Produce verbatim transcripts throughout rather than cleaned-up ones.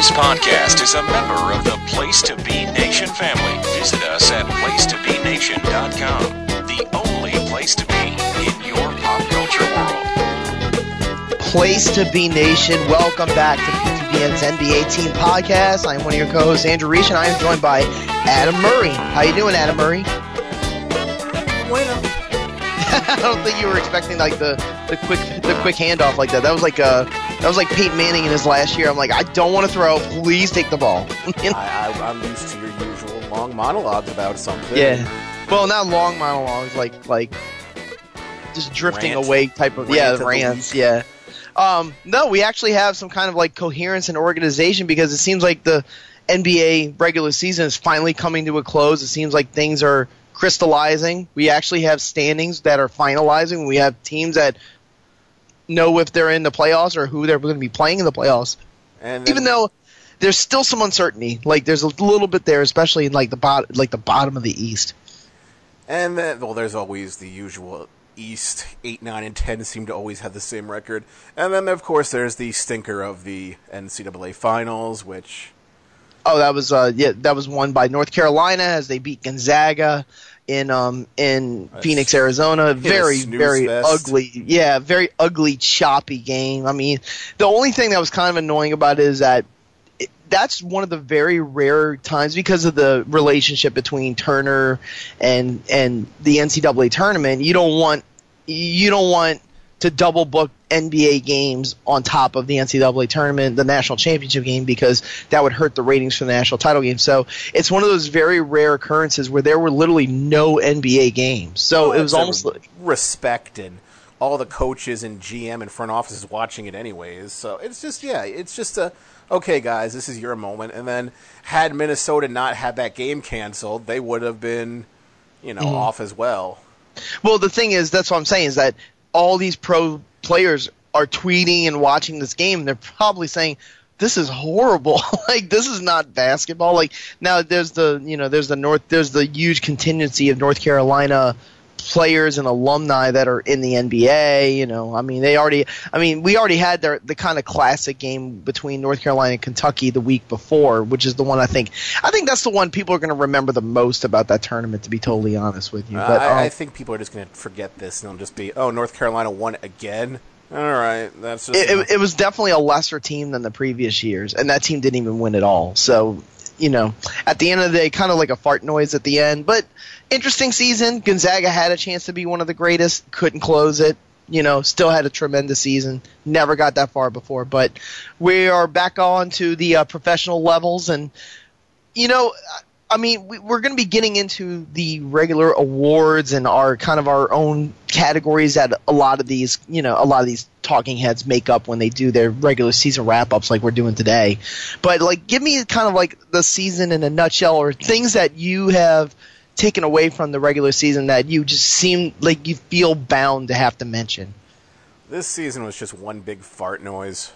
This podcast is a member of the Place to Be Nation family. Visit us at place to be nation dot com, the only place to be in your pop culture world. Place to Be Nation, welcome back to P T B N's N B A Team Podcast. I am one of your co-hosts, Andrew Reich, and I am joined by Adam Murray. How you doing, Adam Murray? Bueno. I don't think you were expecting like the, the quick the quick handoff like that. That was like uh that was like Peyton Manning in his last year. I'm like, I don't want to throw. Please take the ball. You know? I, I, I'm used to your usual long monologues about something. Yeah. Well, not long monologues, like like just drifting Rant. away type of Rant yeah of the rants. week. Yeah. Um, no, we actually have some kind of like coherence and organization because it seems like the N B A regular season is finally coming to a close. It seems like things are crystallizing. We actually have standings that are finalizing. We have teams that know if they're in the playoffs or who they're going to be playing in the playoffs. And then, Even though there's still some uncertainty, like there's a little bit there, especially in like the bot, like the bottom of the East. and then, well, there's always the usual East. Eight, nine, and ten seem to always have the same record. And then, of course, there's the stinker of the N C double A Finals, which Oh, that was uh, yeah, that was won by North Carolina as they beat Gonzaga in um in A Phoenix, s- Arizona. a Very snooze very fest. ugly. Yeah, very ugly, choppy game. I mean, the only thing that was kind of annoying about it is that it, that's one of the very rare times because of the relationship between Turner and and the N C double A tournament. You don't want you don't want to double book N B A games on top of the N C double A tournament, the national championship game, because that would hurt the ratings for the national title game. So it's one of those very rare occurrences where there were literally no N B A games. So well, it was it's a almost like, respect and all the coaches and G M and front offices watching it anyways. So it's just, yeah, it's just a, okay, guys, this is your moment. And then had Minnesota not had that game canceled, they would have been, you know, Mhm. off as well. well, the thing is, that's what I'm saying, is that all these pro players are tweeting and watching this game, and they're probably saying, this is horrible. Like, this is not basketball. Like, now there's the, you know, there's the North, there's the huge contingency of North Carolina players and alumni that are in the N B A. You know, I mean, they already, I mean, we already had their, the kind of classic game between North Carolina and Kentucky the week before, which is the one I think, I think that's the one people are going to remember the most about that tournament, to be totally honest with you. Uh, But, I, um, I think people are just going to forget this and they'll just be, oh, North Carolina won again? All right, that's just... It, it, it was definitely a lesser team than the previous years, and that team didn't even win at all. So, you know, at the end of the day, kind of like a fart noise at the end. But interesting season. Gonzaga had a chance to be one of the greatest, couldn't close it. You know, still had a tremendous season. Never got that far before. But we are back on to the uh, professional levels, and, you know, I mean, we, we're going to be getting into the regular awards and our kind of our own categories that a lot of these, you know, a lot of these talking heads make up when they do their regular season wrap-ups like we're doing today. But, like, give me kind of like the season in a nutshell, or things that you have taken away from the regular season that you just seem like you feel bound to have to mention. This season was just one big fart noise.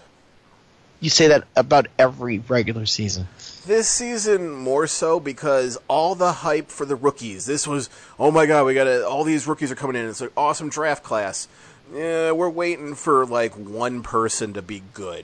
You say that about every regular season. This season more so because all the hype for the rookies. This was, oh my god, we got all these rookies are coming in. It's an awesome draft class. Yeah, we're waiting for like one person to be good.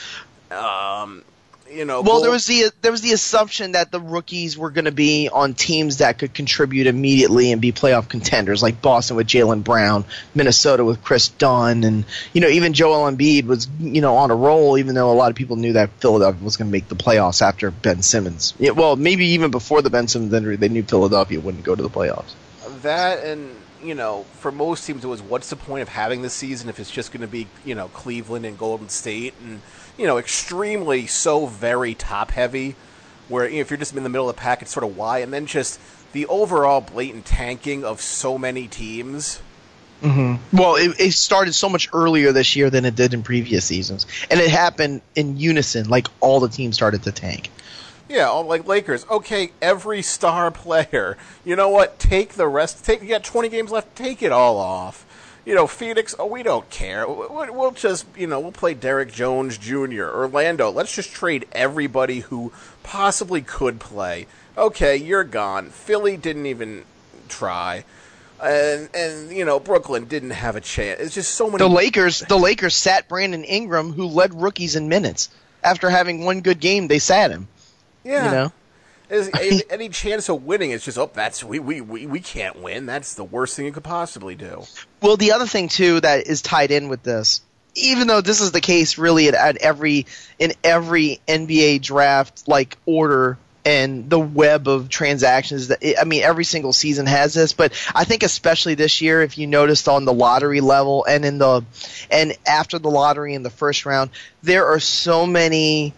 Um, you know. Well, Bull- there was the there was the assumption that the rookies were going to be on teams that could contribute immediately and be playoff contenders, like Boston with Jaylen Brown, Minnesota with Chris Dunn, and you know even Joel Embiid was you know on a roll, even though a lot of people knew that Philadelphia was going to make the playoffs after Ben Simmons. Yeah, well, maybe even before the Ben Simmons injury, they knew Philadelphia wouldn't go to the playoffs. that, and you know, for most teams, it was what's the point of having this season if it's just going to be you know Cleveland and Golden State and. You know, extremely so very top heavy, where you know, if you're just in the middle of the pack, it's sort of why, and then just the overall blatant tanking of so many teams. Mm-hmm. Well, it, it started so much earlier this year than it did in previous seasons, and it happened in unison. Like all the teams started to tank. Yeah, all, like Lakers. Okay, every star player. You know what? Take the rest. Take you got twenty games left. Take it all off. You know, Phoenix, oh, we don't care. We'll just, you know, we'll play Derek Jones Junior Orlando, let's just trade everybody who possibly could play. Okay, you're gone. Philly didn't even try. And, and you know, Brooklyn didn't have a chance. It's just so many... The Lakers, the Lakers sat Brandon Ingram, who led rookies in minutes. after having one good game, they sat him. Yeah. You know? Is, any chance of winning, it's just, oh, that's we, we, we, we can't win. That's the worst thing you could possibly do. Well, the other thing, too, that is tied in with this, even though this is the case really at, at every in every N B A draft like order and the web of transactions that I mean every single season has this, but I think especially this year, if you noticed on the lottery level and in the and after the lottery in the first round, there are so many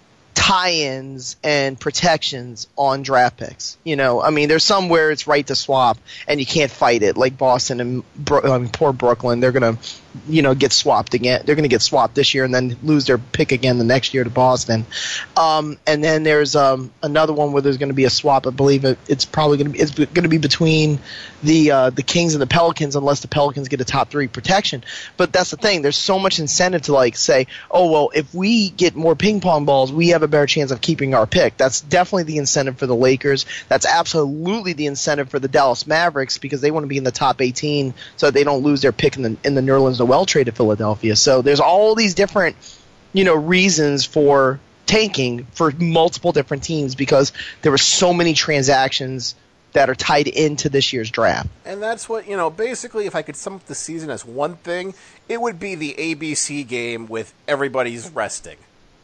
tie-ins and protections on draft picks. You know, I mean, there's some where it's right to swap and you can't fight it, like Boston and Bro- I mean, poor Brooklyn. They're gonna, you know, get swapped again. They're gonna get swapped this year and then lose their pick again the next year to Boston. Um, and then there's um, another one where there's going to be a swap. I believe it, it's probably going to be it's going to be between the uh, the Kings and the Pelicans, unless the Pelicans get a top three protection. But that's the thing. There's so much incentive to like say, oh well, if we get more ping pong balls, we have a better chance of keeping our pick. That's definitely the incentive for the Lakers. That's absolutely the incentive for the Dallas Mavericks because they want to be in the top eighteen so that they don't lose their pick in the in the Nerlens Noel trade to Philadelphia. So there's all these different, you know, reasons for tanking for multiple different teams because there were so many transactions that are tied into this year's draft. And that's what, you know, basically if I could sum up the season as one thing, it would be the A B C game with everybody's resting.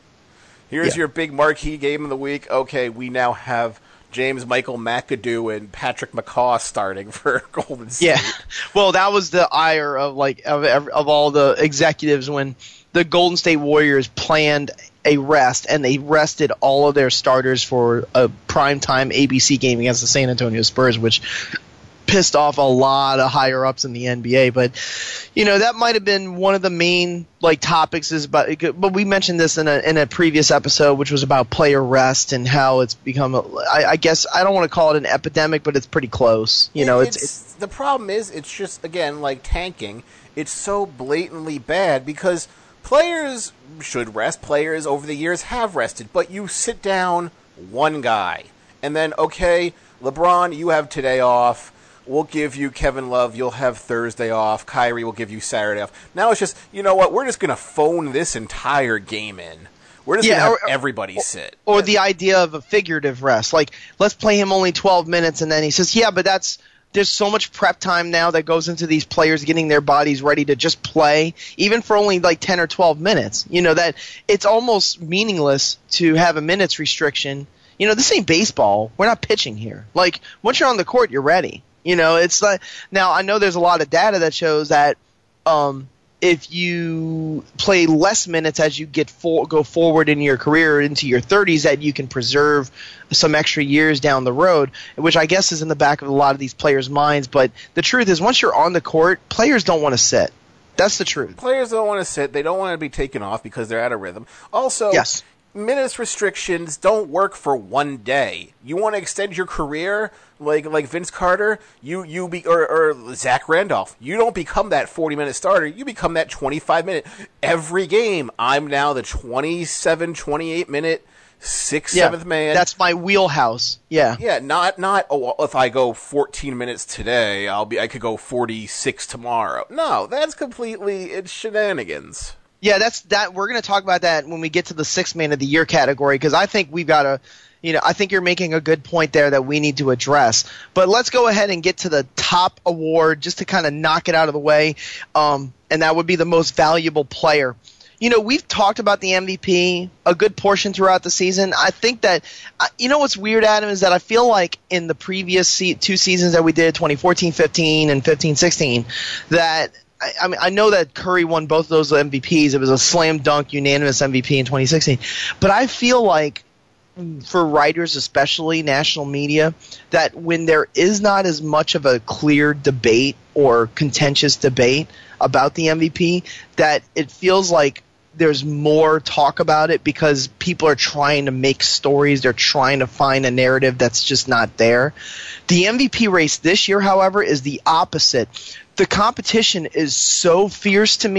Here's Yeah. your big marquee game of the week. Okay, we now have James Michael McAdoo and Patrick McCaw starting for Golden State. Yeah. Well, that was the ire of like of of all the executives when the Golden State Warriors planned a rest and they rested all of their starters for a primetime A B C game against the San Antonio Spurs, which pissed off a lot of higher ups in the N B A. But you know, that might have been one of the main like topics is about, but we mentioned this in a in a previous episode, which was about player rest and how it's become a, I, I guess I don't want to call it an epidemic, but it's pretty close. You know, it's, it's, it's the problem is it's just again like tanking. It's so blatantly bad because players should rest. Players over the years have rested, but you sit down one guy and then okay, LeBron, you have today off. We'll give you Kevin Love. You'll have Thursday off. Kyrie will give you Saturday off. Now it's just, you know what? We're just going to phone this entire game in. We're just Yeah, going to have or- everybody sit. or the idea of a figurative rest. Like, let's play him only twelve minutes, and then he says, yeah, but that's there's so much prep time now that goes into these players getting their bodies ready to just play, even for only like ten or twelve minutes. You know, that it's almost meaningless to have a minutes restriction. You know, this ain't baseball. We're not pitching here. Like, once you're on the court, you're ready. You know, it's like now I know there's a lot of data that shows that um, if you play less minutes as you get for, go forward in your career into your thirties, that you can preserve some extra years down the road, which I guess is in the back of a lot of these players' minds. But the truth is, once you're on the court, players don't want to sit. That's the truth. Players don't want to sit. They don't want to be taken off because they're out of rhythm. Also, Yes. minutes restrictions don't work for one day. You want to extend your career like like Vince Carter, you you be or, or Zach Randolph. You don't become that forty minute starter. You become that twenty-five minute every game. I'm now the twenty-seven, twenty-eight minute sixth, Yeah, seventh man. That's my wheelhouse. Yeah. Yeah, not not oh, well, if I go fourteen minutes today, I'll be I could go forty-six tomorrow. No, that's completely it's shenanigans. Yeah, that's that. We're going to talk about that when we get to the sixth man of the year category because I think we've got to, you know, I think you're making a good point there that we need to address. But let's go ahead and get to the top award just to kind of knock it out of the way, um, and that would be the most valuable player. You know, we've talked about the M V P a good portion throughout the season. I think that, you know what's weird, Adam, is that I feel like in the previous se- two seasons that we did, twenty fourteen fifteen and fifteen sixteen, that – I, I mean, I know that Curry won both of those M V Ps. It was a slam dunk, unanimous M V P in twenty sixteen. But I feel like, for writers, especially national media, that when there is not as much of a clear debate or contentious debate about the M V P, that it feels like there's more talk about it because people are trying to make stories. They're trying to find a narrative that's just not there. The M V P race this year, however, is the opposite. The competition is so fierce to me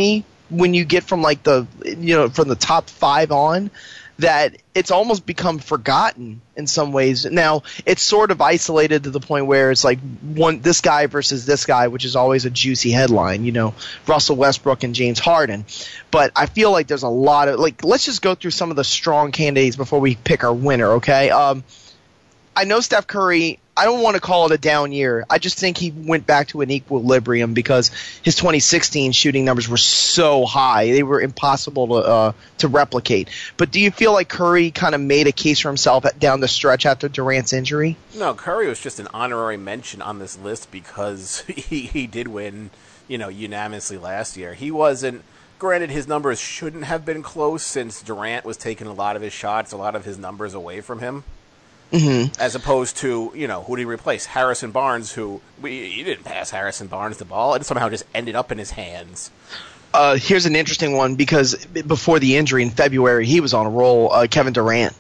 when you get from like the you know from the top five on, that it's almost become forgotten in some ways. Now, it's sort of isolated to the point where it's like one this guy versus this guy, which is always a juicy headline, you know, Russell Westbrook and James Harden. But I feel like there's a lot of, like, let's just go through some of the strong candidates before we pick our winner, okay? Um, I know Steph Curry, I don't want to call it a down year. I just think he went back to an equilibrium because his twenty sixteen shooting numbers were so high. They were impossible to uh, to replicate. But do you feel like Curry kind of made a case for himself at, down the stretch after Durant's injury? No, Curry was just an honorary mention on this list because he, he did win, you know, unanimously last year. He wasn't, granted his numbers shouldn't have been close since Durant was taking a lot of his shots, a lot of his numbers away from him. Mm-hmm. As opposed to, you know, who did he replace? Harrison Barnes, who, we, he didn't pass Harrison Barnes the ball. It somehow just ended up in his hands. Uh, here's an interesting one because before the injury in February, he was on a roll. Uh, Kevin Durant.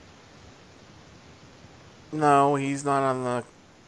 No, he's not on the...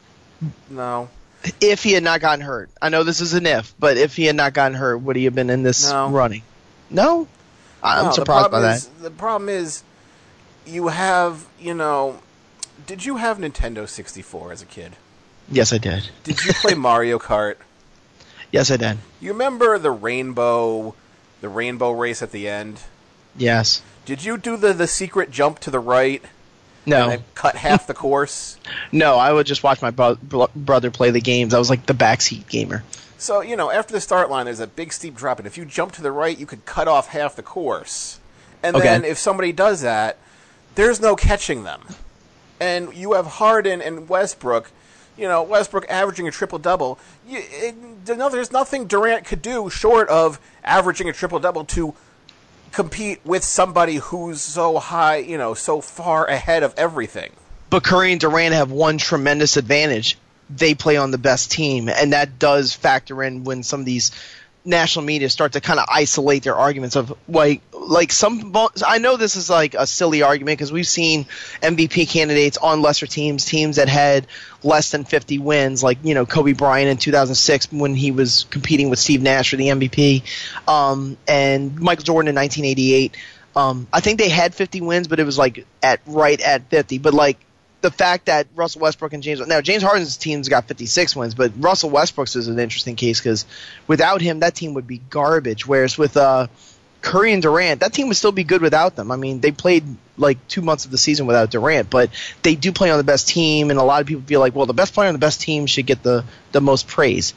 No. If he had not gotten hurt. I know this is an if, but if he had not gotten hurt, would he have been in this no. running? No? I'm no, surprised by is, that. The problem is, you have, you know... Did you have Nintendo sixty-four as a kid? Yes, I did. Did you play Mario Kart? Yes, I did. You remember the rainbow, the rainbow race at the end? Yes. Did you do the, the secret jump to the right? No. And then cut half the course? No, I would just watch my bro- bro- brother play the games. I was like the backseat gamer. So, you know, after the start line, there's a big steep drop, and if you jump to the right, you could cut off half the course. And okay. then if somebody does that, there's no catching them. And you have Harden and Westbrook, you know, Westbrook averaging a triple-double. You, it, no, there's nothing Durant could do short of averaging a triple-double to compete with somebody who's so high, you know, so far ahead of everything. But Curry and Durant have one tremendous advantage. They play on the best team, and that does factor in when some of these national media start to kind of isolate their arguments of like like some I know this is like a silly argument because we've seen M V P candidates on lesser teams, teams that had less than fifty wins, like, you know, Kobe Bryant in two thousand six when he was competing with Steve Nash for the M V P, um, and Michael Jordan in nineteen eighty-eight. Um, I think they had fifty wins, but it was like at right at fifty. But like the fact that Russell Westbrook and James now James Harden's team's got fifty-six wins, but Russell Westbrook's is an interesting case because without him, that team would be garbage. Whereas with uh, Curry and Durant, that team would still be good without them. I mean, they played like two months of the season without Durant, but they do play on the best team, and a lot of people feel like, well, the best player on the best team should get the, the most praise.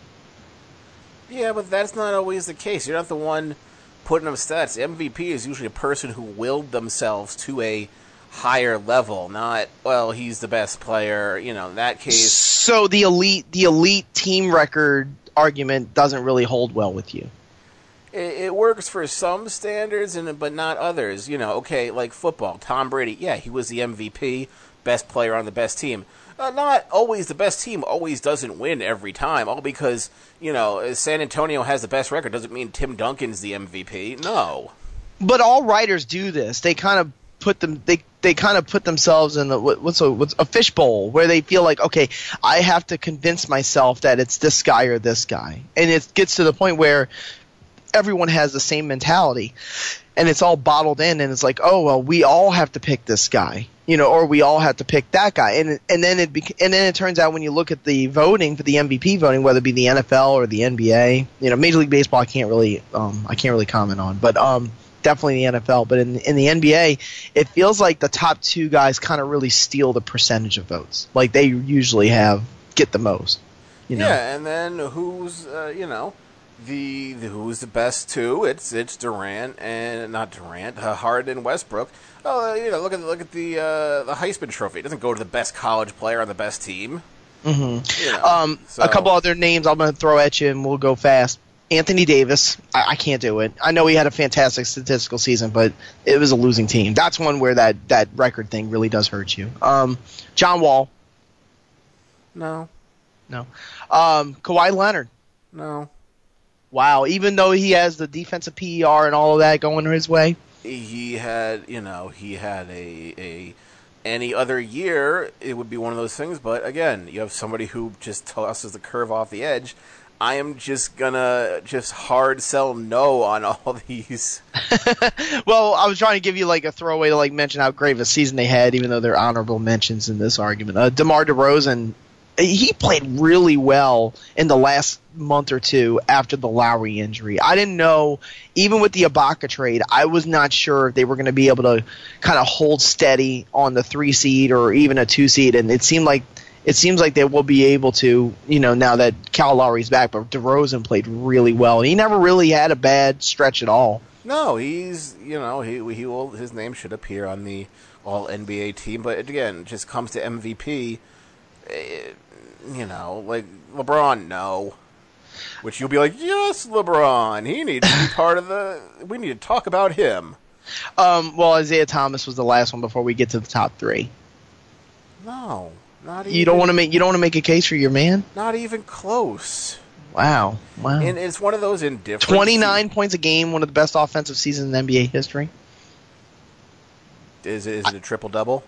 Yeah, but that's not always the case. You're not the one putting up stats. M V P is usually a person who willed themselves to a higher level, not, well, he's the best player, you know, in that case. So the elite the elite team record argument doesn't really hold well with you. It, it works for some standards, and but not others. You know, okay, like football, Tom Brady, yeah, he was the M V P, best player on the best team. Uh, not always the best team always doesn't win every time, all because, you know, San Antonio has the best record doesn't mean Tim Duncan's the M V P. No. But all writers do this. They kind of put them they they kind of put themselves in a, what's a what's a fishbowl where they feel like, okay, I have to convince myself that it's this guy or this guy, and it gets to the point where everyone has the same mentality, and it's all bottled in, and it's like, oh well, we all have to pick this guy, you know, or we all have to pick that guy, and and then it bec- and then it turns out when you look at the voting for the M V P voting, whether it be the N F L or the N B A, you know, Major League Baseball, I can't really um I can't really comment on, but um. definitely the N F L, but in in the N B A, it feels like the top two guys kind of really steal the percentage of votes. Like they usually have get the most. You know? Yeah, and then who's uh, you know the, the who's the best two? It's it's Durant and not Durant, uh, Harden and Westbrook. Oh, uh, you know, look at look at the uh, the Heisman Trophy. It doesn't go to the best college player on the best team. Mm-hmm. You know, um, so. A couple other names I'm going to throw at you, and we'll go fast. Anthony Davis, I, I can't do it. I know he had a fantastic statistical season, but it was a losing team. That's one where that, that record thing really does hurt you. Um, John Wall. No. No. Um, Kawhi Leonard. No. Wow, even though he has the defensive P E R and all of that going his way? He had, you know, he had a, a any other year, it would be one of those things, but again, you have somebody who just tosses the curve off the edge. I am just gonna just hard sell no on all these. Well, I was trying to give you like a throwaway to like mention how great of a season they had, even though they're honorable mentions in this argument. Uh, DeMar DeRozan, he played really well in the last month or two after the Lowry injury. I didn't know, even with the Ibaka trade, I was not sure if they were going to be able to kind of hold steady on the three seed or even a two seed, and it seemed like it seems like they will be able to, you know, now that Kyle Lowry's back. But DeRozan played really well. He never really had a bad stretch at all. No, he's, you know, he he will, his name should appear on the All N B A team, but again, it just comes to M V P. It, you know, like LeBron, no. Which you'll be like, yes, LeBron. He needs to be part of the. We need to talk about him. Um, well, Isaiah Thomas was the last one before we get to the top three. No, not even. You don't want to make you don't want to make a case for your man. Not even close. Wow, wow. And it's one of those indifferent. Twenty-nine points a game, one of the best offensive seasons in N B A history. Is it, is it a triple double?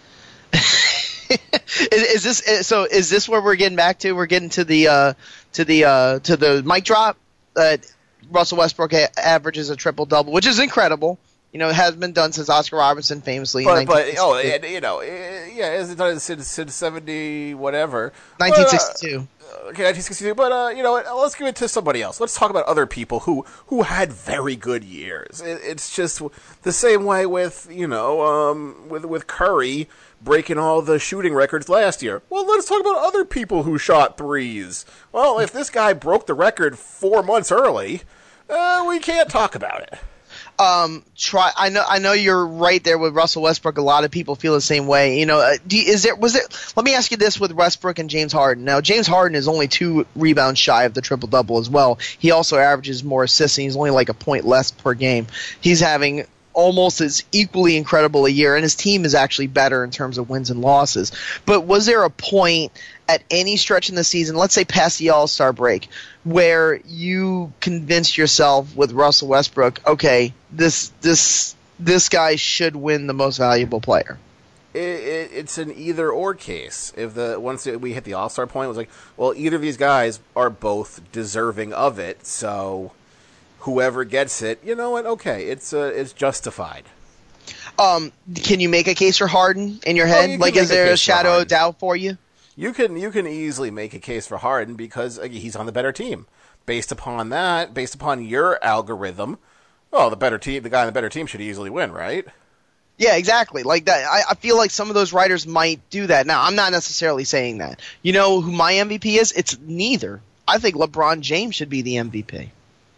is, is this so? Is this where we're getting back to? We're getting to the uh, to the uh, to the mic drop. Uh, Russell Westbrook a- averages a triple double, which is incredible. You know, it has been done since Oscar Robertson famously. But, in but oh, and, you know, yeah, it's done since, since seventy whatever. nineteen sixty-two. But, uh, okay, nineteen sixty-two. But uh, you know what? Let's give it to somebody else. Let's talk about other people who who had very good years. It, it's just the same way with you know um, with with Curry breaking all the shooting records last year. Well, let's talk about other people who shot threes. Well, if this guy broke the record four months early, uh, we can't talk about it. Um, try. I know. I know you're right there with Russell Westbrook. A lot of people feel the same way. You know, uh, do you, is there? Was it? Let me ask you this: with Westbrook and James Harden. Now, James Harden is only two rebounds shy of the triple double as well. He also averages more assists, and he's only like a point less per game. He's having almost as equally incredible a year, and his team is actually better in terms of wins and losses. But was there a point at any stretch in the season, let's say past the All-Star break, where you convinced yourself with Russell Westbrook, okay, this this this guy should win the most valuable player? It, it, it's an either-or case. If the once we hit the All-Star point, it was like, well, either of these guys are both deserving of it, so whoever gets it, you know what? Okay, it's uh, it's justified. Um, can you make a case for Harden in your Oh, head? you can Like, make is a there a case for shadow of Harden. doubt for you? You can you can easily make a case for Harden because uh, he's on the better team. Based upon that, based upon your algorithm, well, the better team, the guy on the better team should easily win, right? Yeah, exactly. Like that. I, I feel like some of those writers might do that. Now, I'm not necessarily saying that. You know who my M V P is? It's neither. I think LeBron James should be the M V P.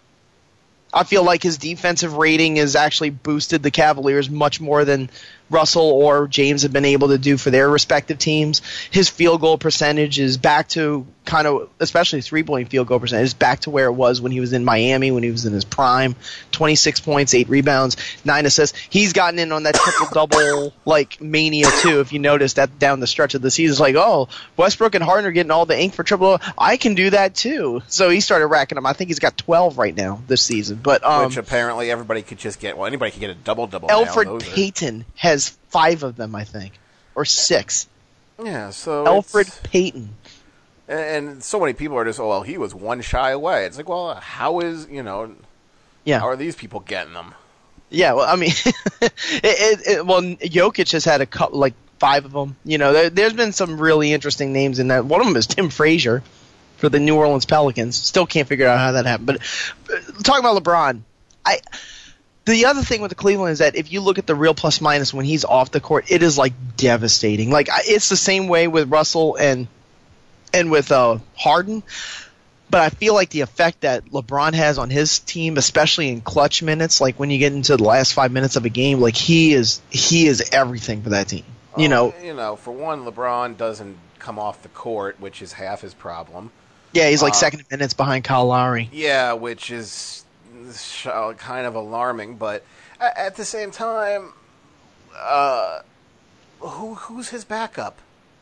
I feel like his defensive rating has actually boosted the Cavaliers much more than Russell or James have been able to do for their respective teams. His field goal percentage is back to kind of, especially three-point field goal percentage, is back to where it was when he was in Miami, when he was in his prime. twenty-six points, eight rebounds, nine assists. He's gotten in on that triple-double like mania too. If you notice that down the stretch of the season, it's like, oh, Westbrook and Harden are getting all the ink for triple. I can do that too. So he started racking them. I think he's got twelve right now this season. But um, Which apparently everybody could just get. Well, anybody could get a double-double. Alfred now. Those are- Payton has five of them, I think, or six. Yeah, so Alfred it's- Payton. and so many people are just, oh, well, he was one shy away. It's like, well, how is you know, Yeah. how are these people getting them? Yeah, well, I mean, it, it, it, well, Jokic has had a couple, like five of them. You know, there, there's been some really interesting names in that. One of them is Tim Frazier for the New Orleans Pelicans. Still can't figure out how that happened. But uh, talking about LeBron, I. The other thing with the Cleveland is that if you look at the real plus minus when he's off the court, it is like devastating. Like I- it's the same way with Russell and and with uh, Harden. But I feel like the effect that LeBron has on his team, especially in clutch minutes, like when you get into the last five minutes of a game, like he is he is everything for that team. You Oh, know, you know, for one, LeBron doesn't come off the court, which is half his problem. yeah, he's like uh, second in minutes behind Kyle Lowry. Yeah, which is kind of alarming, but at the same time, uh, who who's his backup?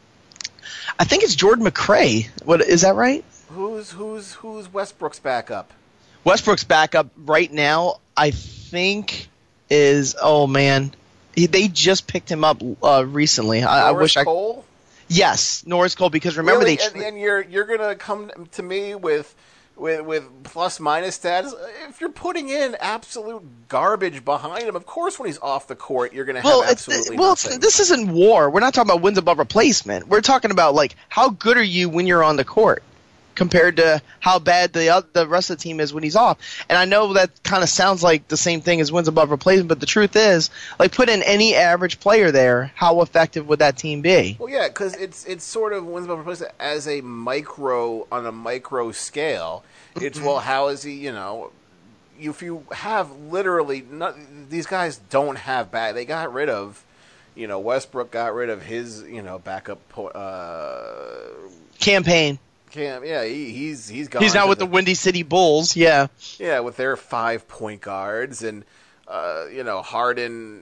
I think it's Jordan McRae. What is that right? Who's who's who's Westbrook's backup? Westbrook's backup right now, I think, is oh man, he, they just picked him up uh, recently. I, I Norris wish I Cole? yes, Norris Cole because remember Really? they and, and you're you're gonna come to me with with with plus minus stats. If you're putting in absolute garbage behind him, of course, when he's off the court, you're going to have well, absolutely it's, well, nothing. It's, this isn't war. We're not talking about wins above replacement. We're talking about like how good are you when you're on the court compared to how bad the uh, the rest of the team is when he's off. And I know that kind of sounds like the same thing as wins above replacement, but the truth is, like, put in any average player there, how effective would that team be? Well, yeah, because it's it's sort of wins above replacement as a micro on a micro scale. It's well, how is he? You know, if you have literally not, these guys don't have bad. They got rid of, you know, Westbrook got rid of his, you know, backup uh, campaign. Cam, yeah, he, he's he's gone. He's now with the, the Windy City Bulls. Yeah, yeah, with their five point guards and uh, you know, Harden.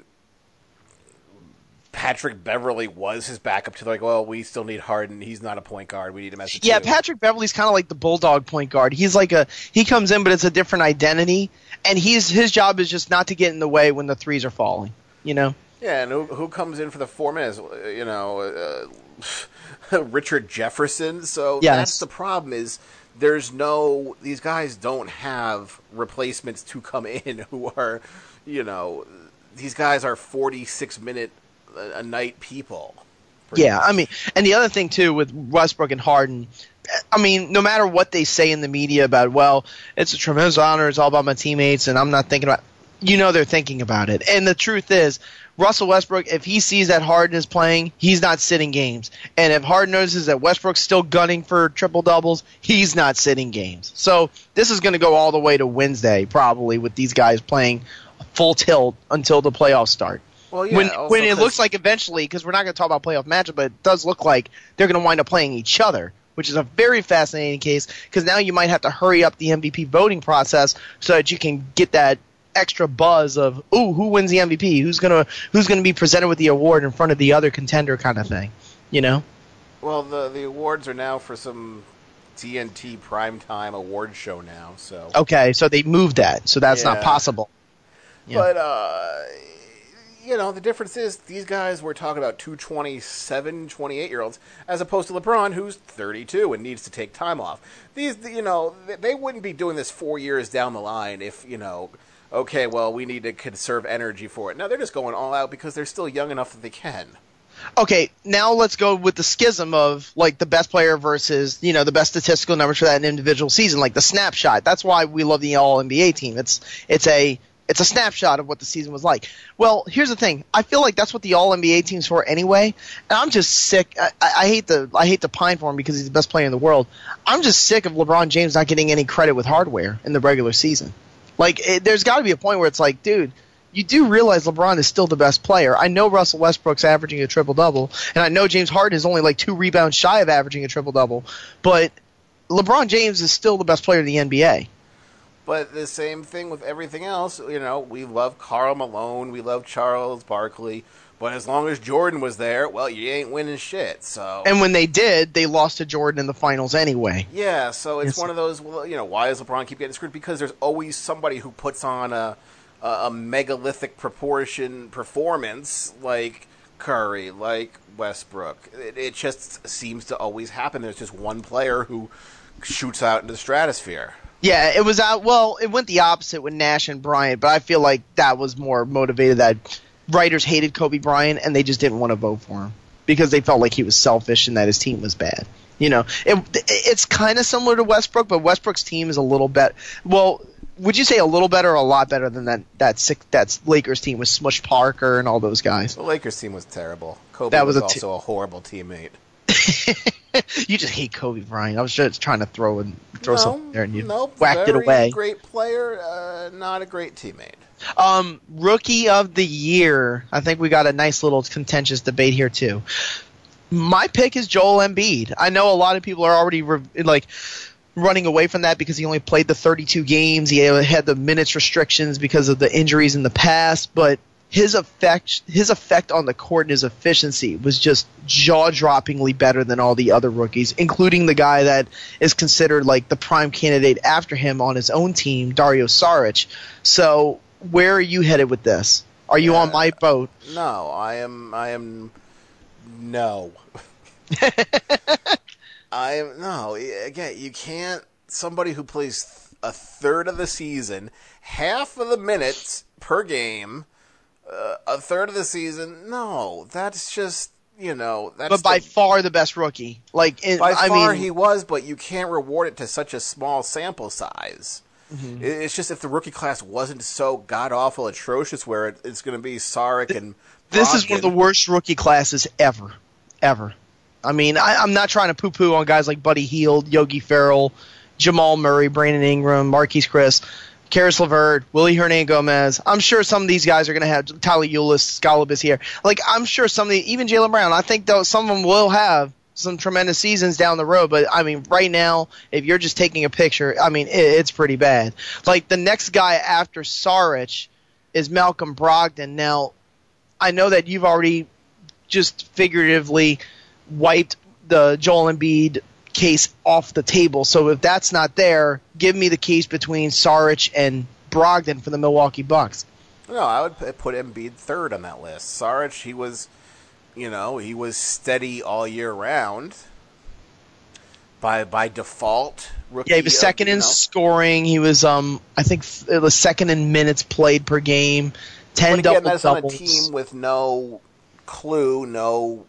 Patrick Beverly was his backup to like, well, we still need Harden. He's not a point guard. We need him as a yeah. two. Patrick Beverly's kind of like the bulldog point guard. He's like a he comes in, but it's a different identity, and he's his job is just not to get in the way when the threes are falling. You know. Yeah, and who, who comes in for the four minutes? You know. Uh, Richard Jefferson. So yes. That's the problem is there's no, these guys don't have replacements to come in who are, you know, these guys are forty-six minute a night people. Yeah, much. I mean, and the other thing too with Westbrook and Harden, I mean, no matter what they say in the media about, well, it's a tremendous honor, it's all about my teammates, and I'm not thinking about, you know, they're thinking about it. And the truth is, Russell Westbrook, if he sees that Harden is playing, he's not sitting games. And if Harden notices that Westbrook's still gunning for triple-doubles, he's not sitting games. So this is going to go all the way to Wednesday, probably, with these guys playing full tilt until the playoffs start. Well, yeah, when also when it looks like eventually, because we're not going to talk about playoff matchup, but it does look like they're going to wind up playing each other, which is a very fascinating case, because now you might have to hurry up the M V P voting process so that you can get that extra buzz of, ooh, who wins the M V P? Who's gonna who's gonna be presented with the award in front of the other contender, kind of thing, you know? Well, the the awards are now for some T N T primetime award show now. So okay, so they moved that, so that's yeah. not possible. Yeah. But uh, you know, the difference is these guys we're talking about two twenty-seven, twenty-eight year olds, as opposed to LeBron, who's thirty-two and needs to take time off. These, you know, they wouldn't be doing this four years down the line if, you know. Okay, well, we need to conserve energy for it. No, they're just going all out because they're still young enough that they can. Okay, now let's go with the schism of, like, the best player versus, you know, the best statistical numbers for that individual season, like the snapshot. That's why we love the All N B A team. It's it's a it's a snapshot of what the season was like. Well, here's the thing. I feel like that's what the All N B A team's for anyway, and I'm just sick. I, I hate to I hate to pine for him because he's the best player in the world. I'm just sick of LeBron James not getting any credit with hardware in the regular season. Like, it, there's got to be a point where it's like, dude, you do realize LeBron is still the best player. I know Russell Westbrook's averaging a triple-double, and I know James Harden is only like two rebounds shy of averaging a triple-double, but LeBron James is still the best player in the N B A. But the same thing with everything else. You know, we love Karl Malone, we love Charles Barkley, but as long as Jordan was there, well, you ain't winning shit. So, and when they did, they lost to Jordan in the finals anyway. Yeah, so it's yes. one of those. Well, you know, why does LeBron keep getting screwed? Because there's always somebody who puts on a a, a megalithic proportion performance, like Curry, like Westbrook. It, it just seems to always happen. There's just one player who shoots out into the stratosphere. Yeah, it was out. Well, it went the opposite with Nash and Bryant, but I feel like that was more motivated that writers hated Kobe Bryant and they just didn't want to vote for him because they felt like he was selfish and that his team was bad. You know, it, it's kind of similar to Westbrook, but Westbrook's team is a little better. Well, would you say a little better or a lot better than that that six, that Lakers team with Smush Parker and all those guys? The Lakers team was terrible. Kobe that was, was a also t- a horrible teammate. You just hate Kobe Bryant. I was just trying to throw and throw no, something there, and you nope, whacked very it away. Great player, uh, not a great teammate. Um, rookie of the year. I think we got a nice little contentious debate here too. My pick is Joel Embiid. I know a lot of people are already re- like running away from that because he only played the thirty-two games. He had the minutes restrictions because of the injuries in the past, but his effect his effect on the court and his efficiency was just jaw-droppingly better than all the other rookies, including the guy that is considered like the prime candidate after him on his own team, Dario Saric. So where are you headed with this? Are you yeah, on my boat? No, I am I am no. I am no, again, you can't somebody who plays th- a third of the season, half of the minutes per game, uh, a third of the season. No, that's just, you know, that's but by the, far the best rookie. Like, in, by I far mean, he was, but you can't reward it to such a small sample size. Mm-hmm. It's just if the rookie class wasn't so god-awful atrocious where it, it's going to be Saric and Brogdon. This is one of the worst rookie classes ever. Ever. I mean, I, I'm not trying to poo-poo on guys like Buddy Hield, Yogi Ferrell, Jamal Murray, Brandon Ingram, Marquise Chris, Karis LeVert, Willie Hernangomez. I'm sure some of these guys are going to have Tyler Ulis, Scalabus here. Like, I'm sure some of the, even Jaylen Brown, I think though some of them will have some tremendous seasons down the road, but I mean, right now, if you're just taking a picture, I mean, it, it's pretty bad. Like, the next guy after Saric is Malcolm Brogdon. Now, I know that you've already just figuratively wiped the Joel Embiid case off the table, so if that's not there, give me the case between Saric and Brogdon for the Milwaukee Bucks. No, I would put Embiid third on that list. Saric, he was... You know, he was steady all year round. By by default, rookie. Yeah, he was second of, in know. scoring. He was, um, I think, it was second in minutes played per game. Ten but double again, that's doubles. on a team with no clue, no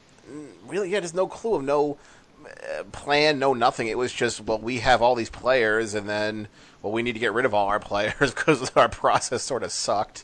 really. Yeah, there's no clue of no uh, plan, no nothing. It was just, well, we have all these players, and then well, we need to get rid of all our players because our process sort of sucked.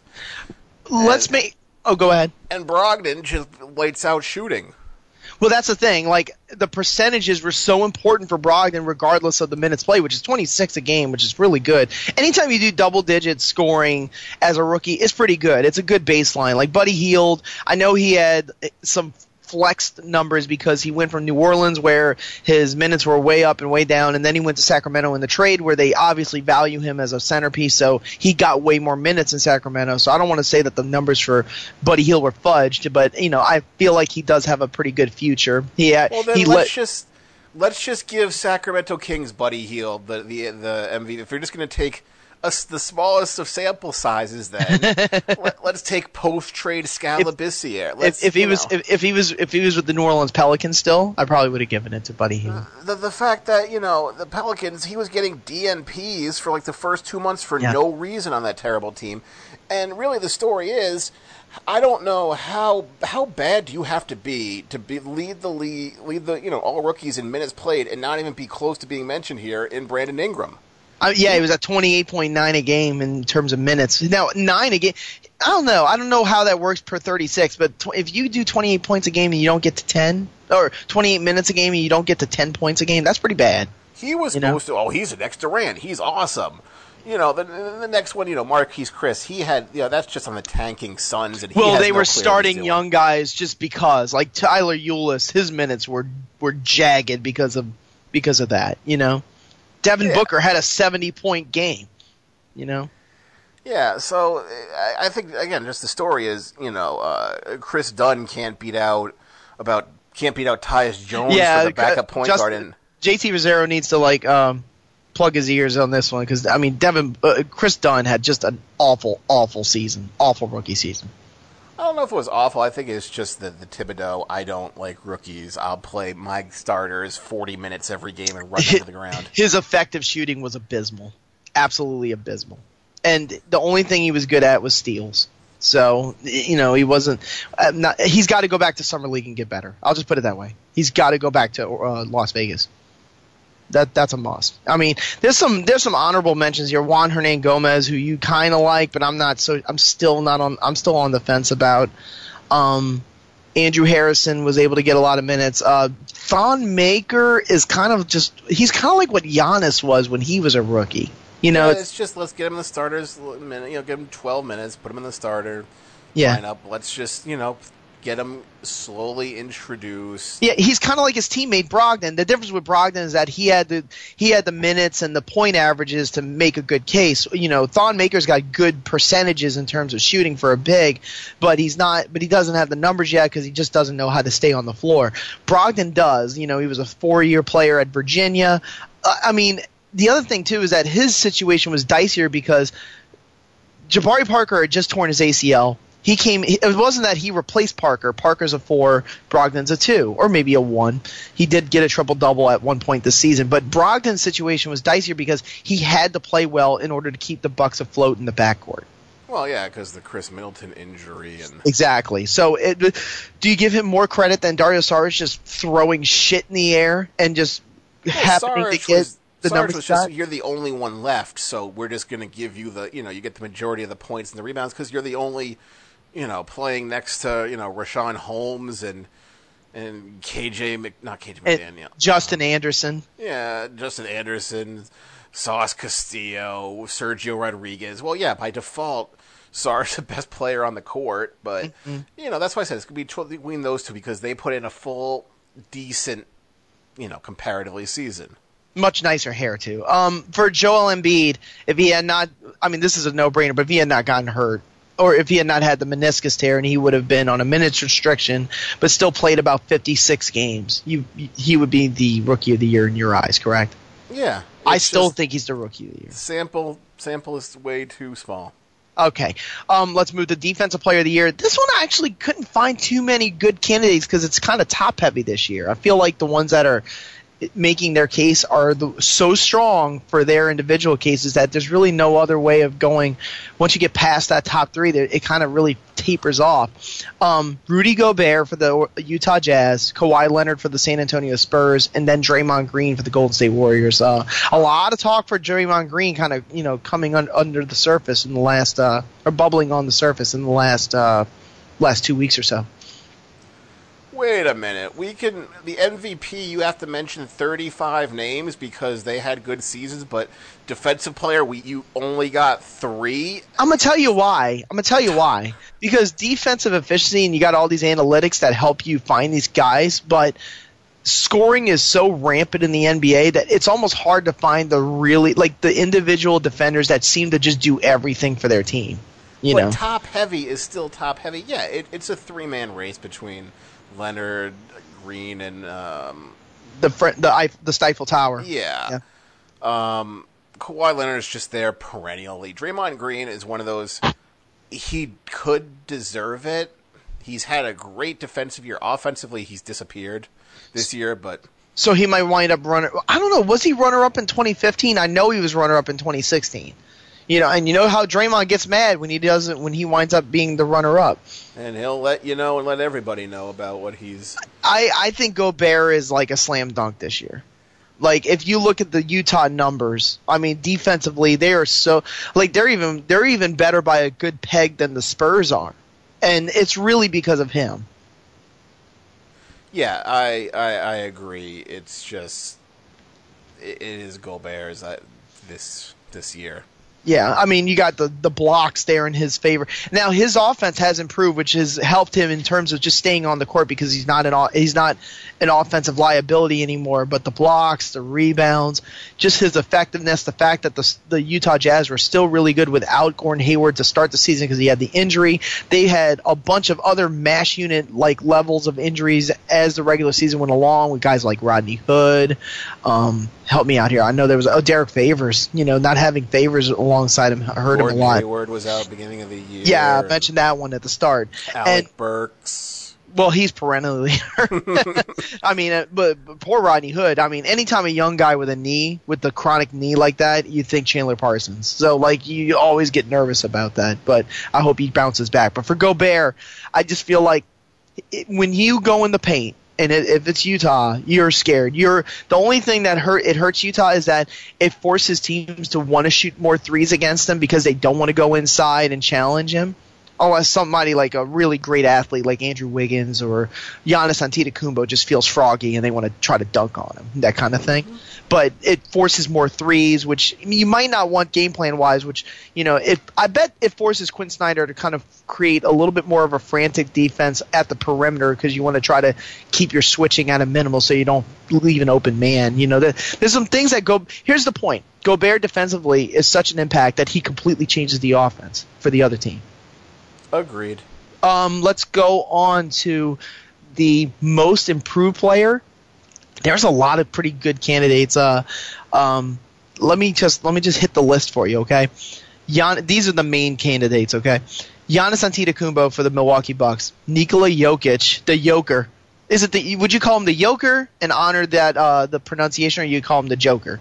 Let's and, make. Oh, go ahead. And Brogdon just lights out shooting. Well, that's the thing. Like, the percentages were so important for Brogdon regardless of the minutes played, which is twenty-six a game, which is really good. Anytime you do double-digit scoring as a rookie, it's pretty good. It's a good baseline. Like, Buddy Hield, I know he had some flexed numbers because he went from New Orleans where his minutes were way up and way down, and then he went to Sacramento in the trade where they obviously value him as a centerpiece, so he got way more minutes in Sacramento. So I don't want to say that the numbers for Buddy Hield were fudged, but you know, I feel like he does have a pretty good future. He had, well, then he let's let, just let's just give Sacramento Kings Buddy Hield the the the M V P. If you're just going to take us the smallest of sample sizes, then let, let's take post-trade Scalabus here. If, if he was if, if he was if he was with the New Orleans Pelicans still, I probably would have given it to Buddy Hield. The the fact that, you know, the Pelicans, he was getting D N Ps for like the first two months for yeah. no reason on that terrible team, and really the story is, I don't know how how bad do you have to be to be lead the lead, lead the you know all rookies in minutes played and not even be close to being mentioned here in Brandon Ingram. Uh, yeah, he was at twenty-eight point nine a game in terms of minutes. Now, nine a game, I don't know. I don't know how that works per thirty-six, but tw- if you do twenty-eight points a game and you don't get to ten, or twenty-eight minutes a game and you don't get to ten points a game, that's pretty bad. He was you supposed know? to, oh, he's an next Durant. He's awesome. You know, the, the next one, you know, Marquise Chris, he had, you know, that's just on the tanking Suns. And he well, has they no were clue what starting he's young guys just because. Like Tyler Ulis, his minutes were, were jagged because of because of that, you know? Devin yeah. Booker had a seventy-point game, you know? Yeah, so I, I think, again, just the story is, you know, uh, Chris Dunn can't beat out about can't beat out Tyus Jones yeah, for the backup point just, guard. And J T Rozzero needs to, like, um, plug his ears on this one because, I mean, Devin, uh, Chris Dunn had just an awful, awful season, awful rookie season. I don't know if it was awful. I think it's just the, the Thibodeau, I don't like rookies. I'll play my starters forty minutes every game and run them to the ground. His effective shooting was abysmal. Absolutely abysmal. And the only thing he was good at was steals. So, you know, he wasn't uh, – not, he's got to go back to Summer League and get better. I'll just put it that way. He's got to go back to uh, Las Vegas. That That's a must. I mean, there's some there's some honorable mentions here. Juan Hernangomez, who you kind of like, but I'm not so – I'm still not on – I'm still on the fence about. Um, Andrew Harrison was able to get a lot of minutes. Uh, Thon Maker is kind of just – he's kind of like what Giannis was when he was a rookie. You know, yeah, it's, it's just let's get him in the starters minute. You know, give him twelve minutes, put him in the starter yeah. lineup. Let's just you know get him slowly introduced. Yeah, he's kind of like his teammate Brogdon. The difference with Brogdon is that he had the he had the minutes and the point averages to make a good case. You know, Thon Maker's got good percentages in terms of shooting for a big, but he's not. But he doesn't have the numbers yet because he just doesn't know how to stay on the floor. Brogdon does. You know, he was a four-year player at Virginia. Uh, I mean. The other thing, too, is that his situation was dicier because Jabari Parker had just torn his A C L. He came. It wasn't that he replaced Parker. Parker's a four, Brogdon's a two, or maybe a one. He did get a triple double at one point this season, but Brogdon's situation was dicier because he had to play well in order to keep the Bucks afloat in the backcourt. Well, yeah, because the Chris Middleton injury and exactly. So, it, do you give him more credit than Dario Saric just throwing shit in the air and just well, happening Saric to get was, the Saric numbers? Was just, you're the only one left, so we're just going to give you the, you know, you get the majority of the points and the rebounds because you're the only. You know, playing next to, you know, Rashawn Holmes and and K J Mc, not K J McDaniel. Justin Anderson. Yeah, Justin Anderson, Sauce Castillo, Sergio Rodriguez. Well, yeah, by default, Sar's the best player on the court, but, mm-hmm. you know, that's why I said it's going to be between those two because they put in a full, decent, you know, comparatively season. Much nicer hair, too. Um, for Joel Embiid, if he had not, I mean, this is a no-brainer, but if he had not gotten hurt, or if he had not had the meniscus tear and he would have been on a minutes restriction but still played about fifty-six games, you, he would be the Rookie of the Year in your eyes, correct? Yeah. I still think he's the Rookie of the Year. Sample sample is way too small. Okay. Um, let's move to Defensive Player of the Year. This one I actually couldn't find too many good candidates because it's kind of top-heavy this year. I feel like the ones that are making their case are the, so strong for their individual cases that there's really no other way of going. Once you get past that top three, it kind of really tapers off. Um, Rudy Gobert for the Utah Jazz, Kawhi Leonard for the San Antonio Spurs, and then Draymond Green for the Golden State Warriors. Uh, a lot of talk for Draymond Green kind of, you know, coming un- under the surface in the last, uh, or bubbling on the surface in the last, uh, last two weeks or so. Wait a minute. We can the M V P. You have to mention thirty-five names because they had good seasons, but defensive player, we you only got three. I'm gonna tell you why. I'm gonna tell you why. Because defensive efficiency, and you got all these analytics that help you find these guys, but scoring is so rampant in the N B A that it's almost hard to find the really like the individual defenders that seem to just do everything for their team. You but know, top heavy is still top heavy. Yeah, it, it's a three man race between Leonard, Green, and um, the fr- the the Stifle Tower. Yeah. yeah. Um, Kawhi Leonard is just there perennially. Draymond Green is one of those. He could deserve it. He's had a great defensive year. Offensively, he's disappeared this year, but so he might wind up runner. I don't know. Was he runner up in twenty fifteen? I know he was runner up in twenty sixteen. You know, and you know how Draymond gets mad when he doesn't when he winds up being the runner up. And he'll let you know and let everybody know about what he's. I, I think Gobert is like a slam dunk this year. Like if you look at the Utah numbers, I mean defensively they are so like they're even they're even better by a good peg than the Spurs are, and it's really because of him. Yeah, I I, I agree. It's just it, it is Gobert's uh, this this year. Yeah, I mean, you got the, the blocks there in his favor. Now his offense has improved, which has helped him in terms of just staying on the court because he's not an he's not an offensive liability anymore. But the blocks, the rebounds, just his effectiveness, the fact that the the Utah Jazz were still really good without Gordon Hayward to start the season because he had the injury. They had a bunch of other mash unit like levels of injuries as the regular season went along with guys like Rodney Hood. Um, help me out here. I know there was oh Derek Favors. You know, not having Favors alongside him hurt Gordon him a lot. Hayward was out beginning of the year. Yeah, I mentioned that one at the start. Alec and, Burks. Well, he's perennially hurt. I mean, uh, but, but poor Rodney Hood. I mean, anytime a young guy with a knee, with the chronic knee like that, you think Chandler Parsons. So, like, you always get nervous about that. But I hope he bounces back. But for Gobert, I just feel like it, when you go in the paint, and it, if it's Utah, you're scared. You're the only thing that hurt it hurts Utah is that it forces teams to want to shoot more threes against them because they don't want to go inside and challenge him. Unless somebody like a really great athlete like Andrew Wiggins or Giannis Antetokounmpo just feels froggy and they want to try to dunk on him, that kind of thing. But it forces more threes, which you might not want game plan wise. Which you know, it I bet it forces Quinn Snyder to kind of create a little bit more of a frantic defense at the perimeter because you want to try to keep your switching at a minimal so you don't leave an open man. You know, there's some things that go. Here's the point: Gobert defensively is such an impact that he completely changes the offense for the other team. Agreed. Um, let's go on to the most improved player. There's a lot of pretty good candidates. Uh, um, let me just let me just hit the list for you, okay? Gian, these are the main candidates, okay? Giannis Antetokounmpo for the Milwaukee Bucks. Nikola Jokic, the Joker. Is it the? Would you call him the Joker and honor that uh, the pronunciation, or you call him the Joker?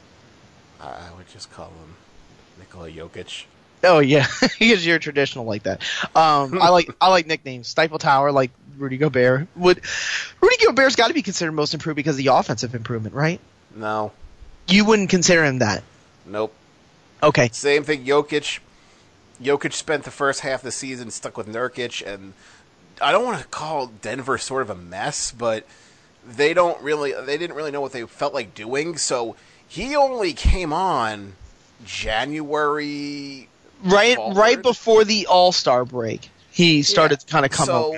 I would just call him Nikola Jokic. Oh yeah, because you're traditional like that. Um, I like I like nicknames. Stifle Tower, like Rudy Gobert. Would Rudy Gobert's got to be considered most improved because of the offensive improvement, right? No. You wouldn't consider him that. Nope. Okay. Same thing. Jokic. Jokic spent the first half of the season stuck with Nurkic, and I don't want to call Denver sort of a mess, but they don't really, they didn't really know what they felt like doing. So he only came on January, right, forward. right before the All-Star break. He started yeah. to kind of come so, up.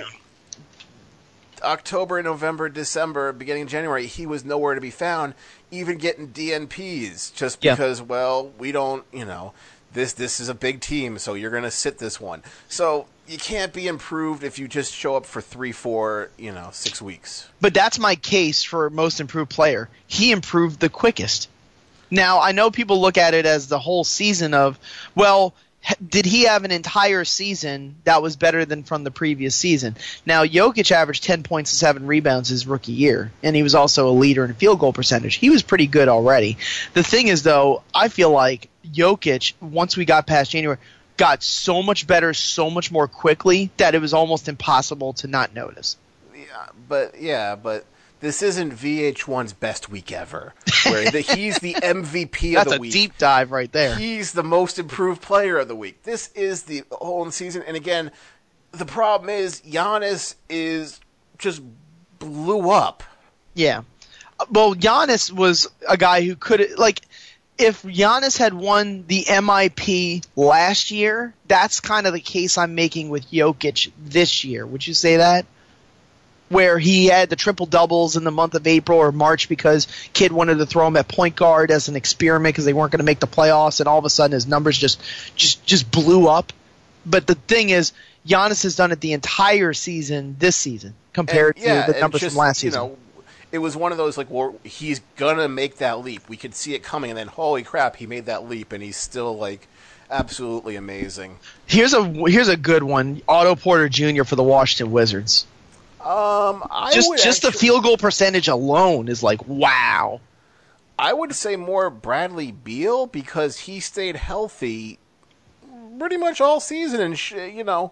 October, November, December, beginning of January, he was nowhere to be found, even getting D N Ps, just because, yeah. well, we don't, you know, this this is a big team, so you're going to sit this one. So you can't be improved if you just show up for three, four, you know, six weeks. But that's my case for most improved player. He improved the quickest. Now, I know people look at it as the whole season of, well, did he have an entire season that was better than from the previous season? Now, Jokic averaged ten points and seven rebounds his rookie year, and he was also a leader in field goal percentage. He was pretty good already. The thing is, though, I feel like Jokic, once we got past January, got so much better so much more quickly that it was almost impossible to not notice. Yeah, but yeah, but this isn't V H one's best week ever, where the, he's the M V P of That's the week. That's a deep dive right there. He's the most improved player of the week. This is the whole season. And again, the problem is Giannis is just blew up. Yeah. Well, Giannis was a guy who could – like, if Giannis had won the M I P last year, that's kind of the case I'm making with Jokic this year. Would you say that? Where he had the triple-doubles in the month of April or March because Kid wanted to throw him at point guard as an experiment because they weren't going to make the playoffs, and all of a sudden his numbers just, just, just blew up. But the thing is, Giannis has done it the entire season this season compared and, yeah, to the numbers just, from last you season. Know, it was one of those, like, well, he's going to make that leap. We could see it coming, and then, holy crap, he made that leap, and he's still, like, absolutely amazing. Here's a, here's a good one. Otto Porter Junior for the Washington Wizards. Um, I just would just actually, the field goal percentage alone is like, wow. I would say more Bradley Beal because he stayed healthy pretty much all season and sh- you know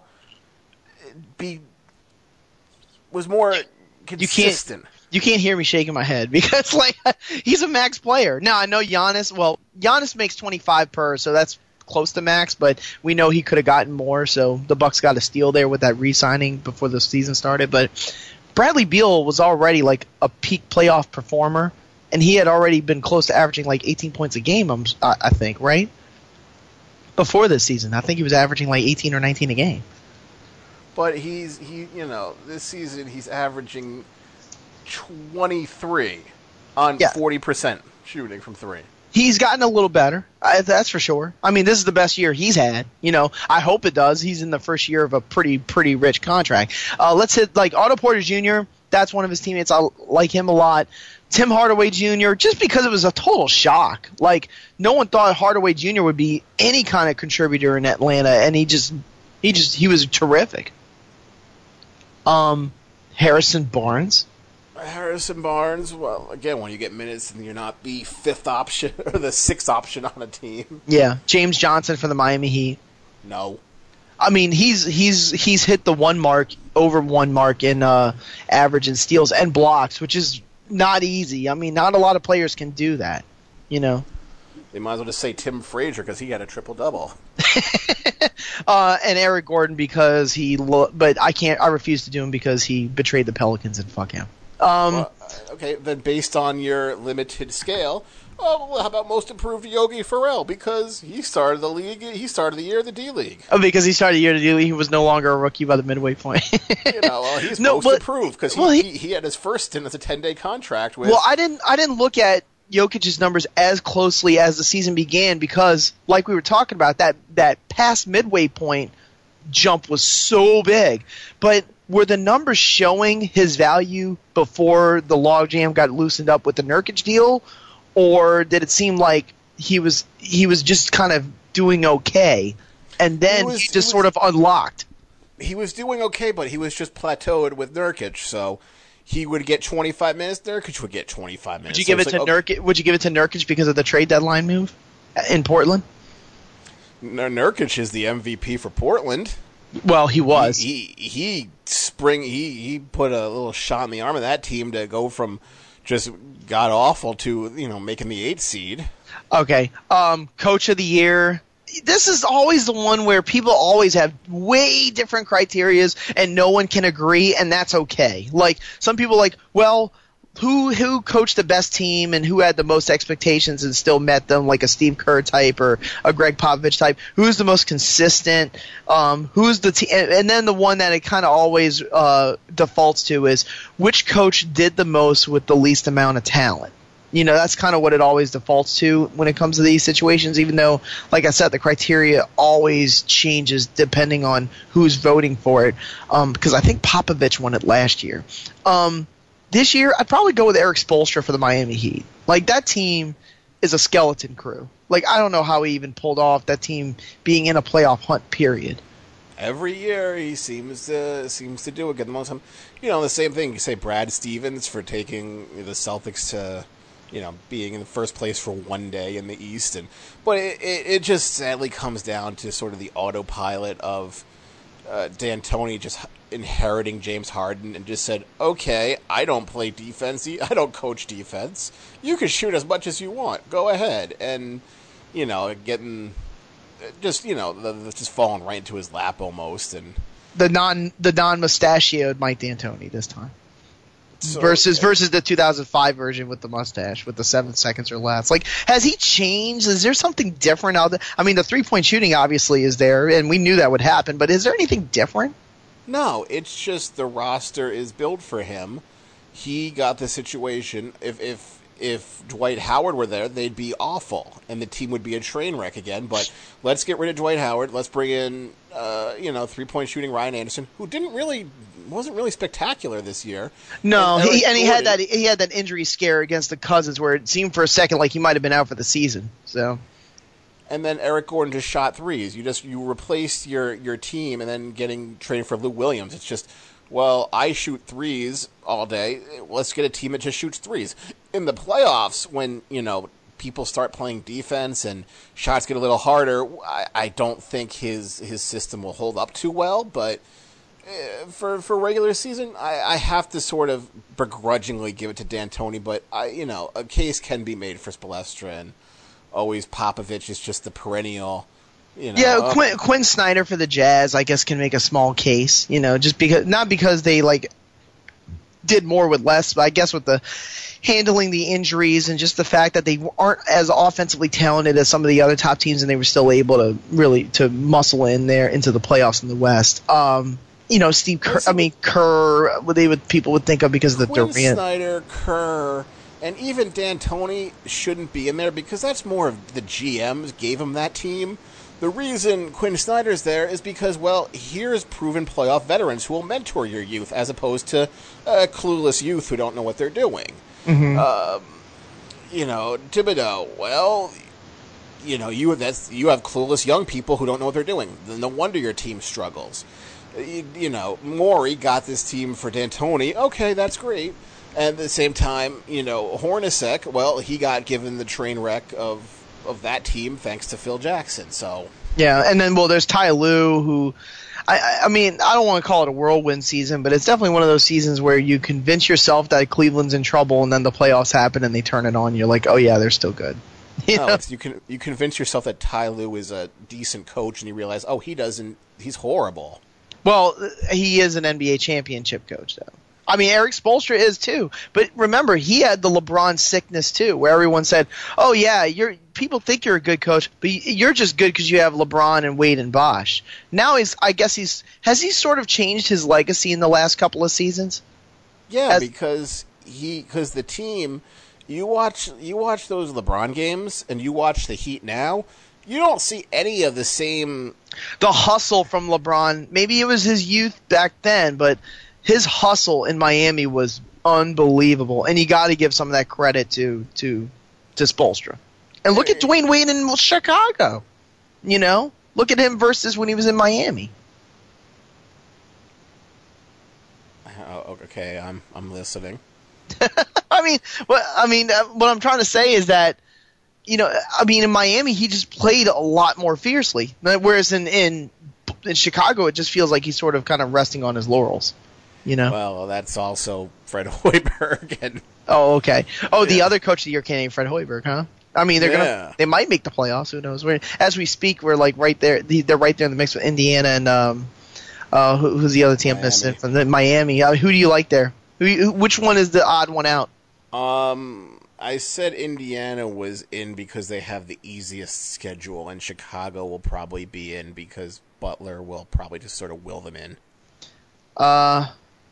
be was more consistent. You can't, you can't hear me shaking my head because like he's a max player. Now I know Giannis. Well, Giannis makes twenty-five per, so that's close to max, but we know he could have gotten more, so the Bucks got a steal there with that re-signing before the season started. But Bradley Beal was already like a peak playoff performer, and he had already been close to averaging like eighteen points a game, I, I think, right? Before this season, I think he was averaging like eighteen or nineteen a game. But he's he, you know, this season he's averaging twenty-three on yeah. forty percent shooting from three. He's gotten a little better, I, that's for sure. I mean, this is the best year he's had. You know, I hope it does. He's in the first year of a pretty, pretty rich contract. Uh, let's hit, like, Otto Porter Junior, that's one of his teammates. I like him a lot. Tim Hardaway Junior, just because it was a total shock. Like, no one thought Hardaway Junior would be any kind of contributor in Atlanta, and he just, he just, he was terrific. Um, Harrison Barnes. Harrison Barnes, well, again, when you get minutes and you're not the fifth option or the sixth option on a team. Yeah, James Johnson for the Miami Heat. No. I mean, he's he's he's hit the one mark, over one mark in uh, average in steals and blocks, which is not easy. I mean, not a lot of players can do that, you know. They might as well just say Tim Frazier because he had a triple-double. uh, and Eric Gordon because he lo- – but I can't – I refuse to do him because he betrayed the Pelicans and fuck him. Um, well, okay, then based on your limited scale, oh, well, how about most improved Yogi Ferrell? Because he started the league, he started the year of the D League. Oh, because he started the year of the D League, he was no longer a rookie by the midway point. you know, well, he's no, most but, improved because he, well, he, he, he had his first stint as a ten-day contract with. Well, I didn't, I didn't look at Jokic's numbers as closely as the season began because, like we were talking about, that that past midway point jump was so big, but. Were the numbers showing his value before the logjam got loosened up with the Nurkic deal, or did it seem like he was he was just kind of doing okay and then he, was, he just he was, sort of unlocked. He was doing okay, but he was just plateaued with Nurkic, so he would get twenty-five minutes. Nurkic would get twenty-five minutes. Would you give so it to like, okay. Nurkic? Would you give it to Nurkic because of the trade deadline move in Portland? Nurkic is the M V P for Portland. Well, he was. He, he he spring he he put a little shot in the arm of that team to go from just god awful to, you know, making the eighth seed. Okay. Um, Coach of the Year. This is always the one where people always have way different criterias and no one can agree, and that's okay. Like, some people are like, well, who who coached the best team and who had the most expectations and still met them, like a Steve Kerr type or a Greg Popovich type? Who's the most consistent? Um, who's the te- and, and then the one that it kind of always uh, defaults to is which coach did the most with the least amount of talent? You know, that's kind of what it always defaults to when it comes to these situations, even though, like I said, the criteria always changes depending on who's voting for it, um, because I think Popovich won it last year. Um, this year, I'd probably go with Eric Spoelstra for the Miami Heat. Like, that team is a skeleton crew. Like, I don't know how he even pulled off that team being in a playoff hunt, period. Every year he seems to seems to do it. Get the most time. You know, the same thing. You say Brad Stevens for taking the Celtics to, you know, being in the first place for one day in the East, and but it, it, it just sadly comes down to sort of the autopilot of uh, D'Antoni just inheriting James Harden and just said, okay, I don't play defense, I don't coach defense. You can shoot as much as you want. Go ahead, and you know, getting just you know, the, the, just falling right into his lap almost, and the non the non mustachioed Mike D'Antoni this time. So, versus versus the two thousand five version with the mustache with the seven seconds or less. Like, has he changed? Is there something different out there? I mean, the three-point shooting obviously is there, and we knew that would happen, but is there anything different? No, it's just the roster is built for him. He got the situation. If if if Dwight Howard were there, they'd be awful, and the team would be a train wreck again. But let's get rid of Dwight Howard. Let's bring in, uh, you know, three-point shooting Ryan Anderson, who didn't really wasn't really spectacular this year. No, and, he, and he Gordon, had that he had that injury scare against the Cousins where it seemed for a second like he might have been out for the season. So. And then Eric Gordon just shot threes. You just you replaced your, your team, and then getting traded for Lou Williams. It's just, well, I shoot threes all day. Let's get a team that just shoots threes. In the playoffs, when you know people start playing defense and shots get a little harder, I, I don't think his his system will hold up too well. But uh, for for regular season, I, I have to sort of begrudgingly give it to D'Antoni. But I you know a case can be made for Spoelstra, and always Popovich is just the perennial. You know, yeah, uh, Quinn, Quinn Snyder for the Jazz, I guess, can make a small case. You know, just because not because they like did more with less, but I guess with the handling the injuries and just the fact that they aren't as offensively talented as some of the other top teams, and they were still able to really to muscle in there into the playoffs in the West. Um, you know, Steve Kerr. I mean, Kerr. What they would people would think of because of the Quinn Durant. Snyder, Kerr. And even D'Antoni shouldn't be in there because that's more of the G Ms gave him that team. The reason Quinn Snyder's there is because, well, here's proven playoff veterans who will mentor your youth as opposed to uh, clueless youth who don't know what they're doing. Mm-hmm. Um, you know, Thibodeau, well, you know, you that's you have clueless young people who don't know what they're doing. No wonder your team struggles. You, you know, Morey got this team for D'Antoni. Okay, that's great. And at the same time, you know, Hornacek, well, he got given the train wreck of of that team thanks to Phil Jackson. So yeah, and then well, there's Ty Lue, who, I, I mean, I don't want to call it a whirlwind season, but it's definitely one of those seasons where you convince yourself that Cleveland's in trouble, and then the playoffs happen and they turn it on. You're like, oh yeah, they're still good. You no, know? it's, you can you convince yourself that Ty Lue is a decent coach, and you realize, oh, he doesn't. He's horrible. Well, he is an N B A championship coach, though. I mean, Eric Spoelstra is too, but remember, he had the LeBron sickness too, where everyone said, "Oh yeah, you're people think you're a good coach, but you're just good because you have LeBron and Wade and Bosh." Now he's, I guess he's has he sort of changed his legacy in the last couple of seasons? Yeah, As, because he because the team, you watch you watch those LeBron games and you watch the Heat now. You don't see any of the same the hustle from LeBron. Maybe it was his youth back then, but his hustle in Miami was unbelievable, and you got to give some of that credit to to to Spoelstra. And look at Dwayne Wade in Chicago. You know, Look at him versus when he was in Miami. Oh, okay, I'm I'm listening. I mean, what I mean, uh, what I'm trying to say is that, you know, I mean, in Miami he just played a lot more fiercely, whereas in in, in Chicago it just feels like he's sort of kind of resting on his laurels. You know. Well, that's also Fred Hoiberg. And, oh, okay. Oh, yeah. The other coach of the year candidate, Fred Hoiberg, huh? I mean, they're yeah. gonna they might make the playoffs. Who knows? We're, as we speak, we're like right there. They're right there in the mix with Indiana and um, uh, who, who's the other team I'm missing from the, Miami? I mean, who do you like there? Who, who, which one is the odd one out? Um, I said Indiana was in because they have the easiest schedule, and Chicago will probably be in because Butler will probably just sort of will them in. Uh.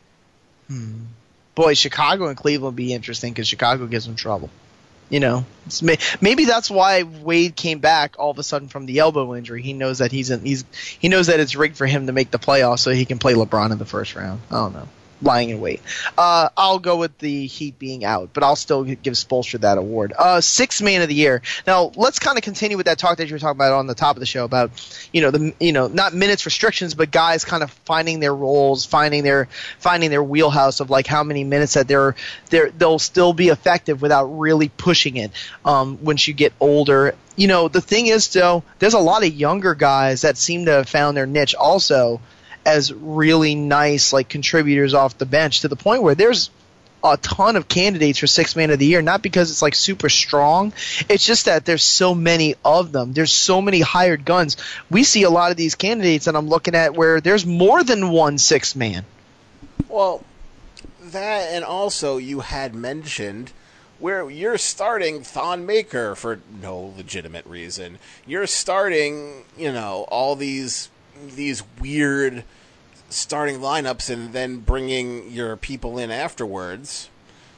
Hmm. Boy, Chicago and Cleveland would be interesting because Chicago gives them trouble. You know, it's may, maybe that's why Wade came back all of a sudden from the elbow injury. He knows that he's in, he's he knows that it's rigged for him to make the playoffs, so he can play LeBron in the first round. I don't know, lying in wait. Uh, I'll go with the Heat being out, but I'll still give Spoelstra that award. Uh, sixth man of the year. Now let's kind of continue with that talk that you were talking about on the top of the show about, you know, the you know not minutes restrictions, but guys kind of finding their roles, finding their finding their wheelhouse of like how many minutes that they're they're they'll still be effective without really pushing it. Um, once you get older, you know, the thing is though, there's a lot of younger guys that seem to have found their niche also as really nice like contributors off the bench, to the point where there's a ton of candidates for sixth man of the year, not because it's like super strong. It's just that there's so many of them. There's so many hired guns. We see a lot of these candidates that I'm looking at where there's more than one sixth man. Well, that, and also you had mentioned where you're starting Thon Maker for no legitimate reason. You're starting, you know, all these these weird starting lineups and then bringing your people in afterwards.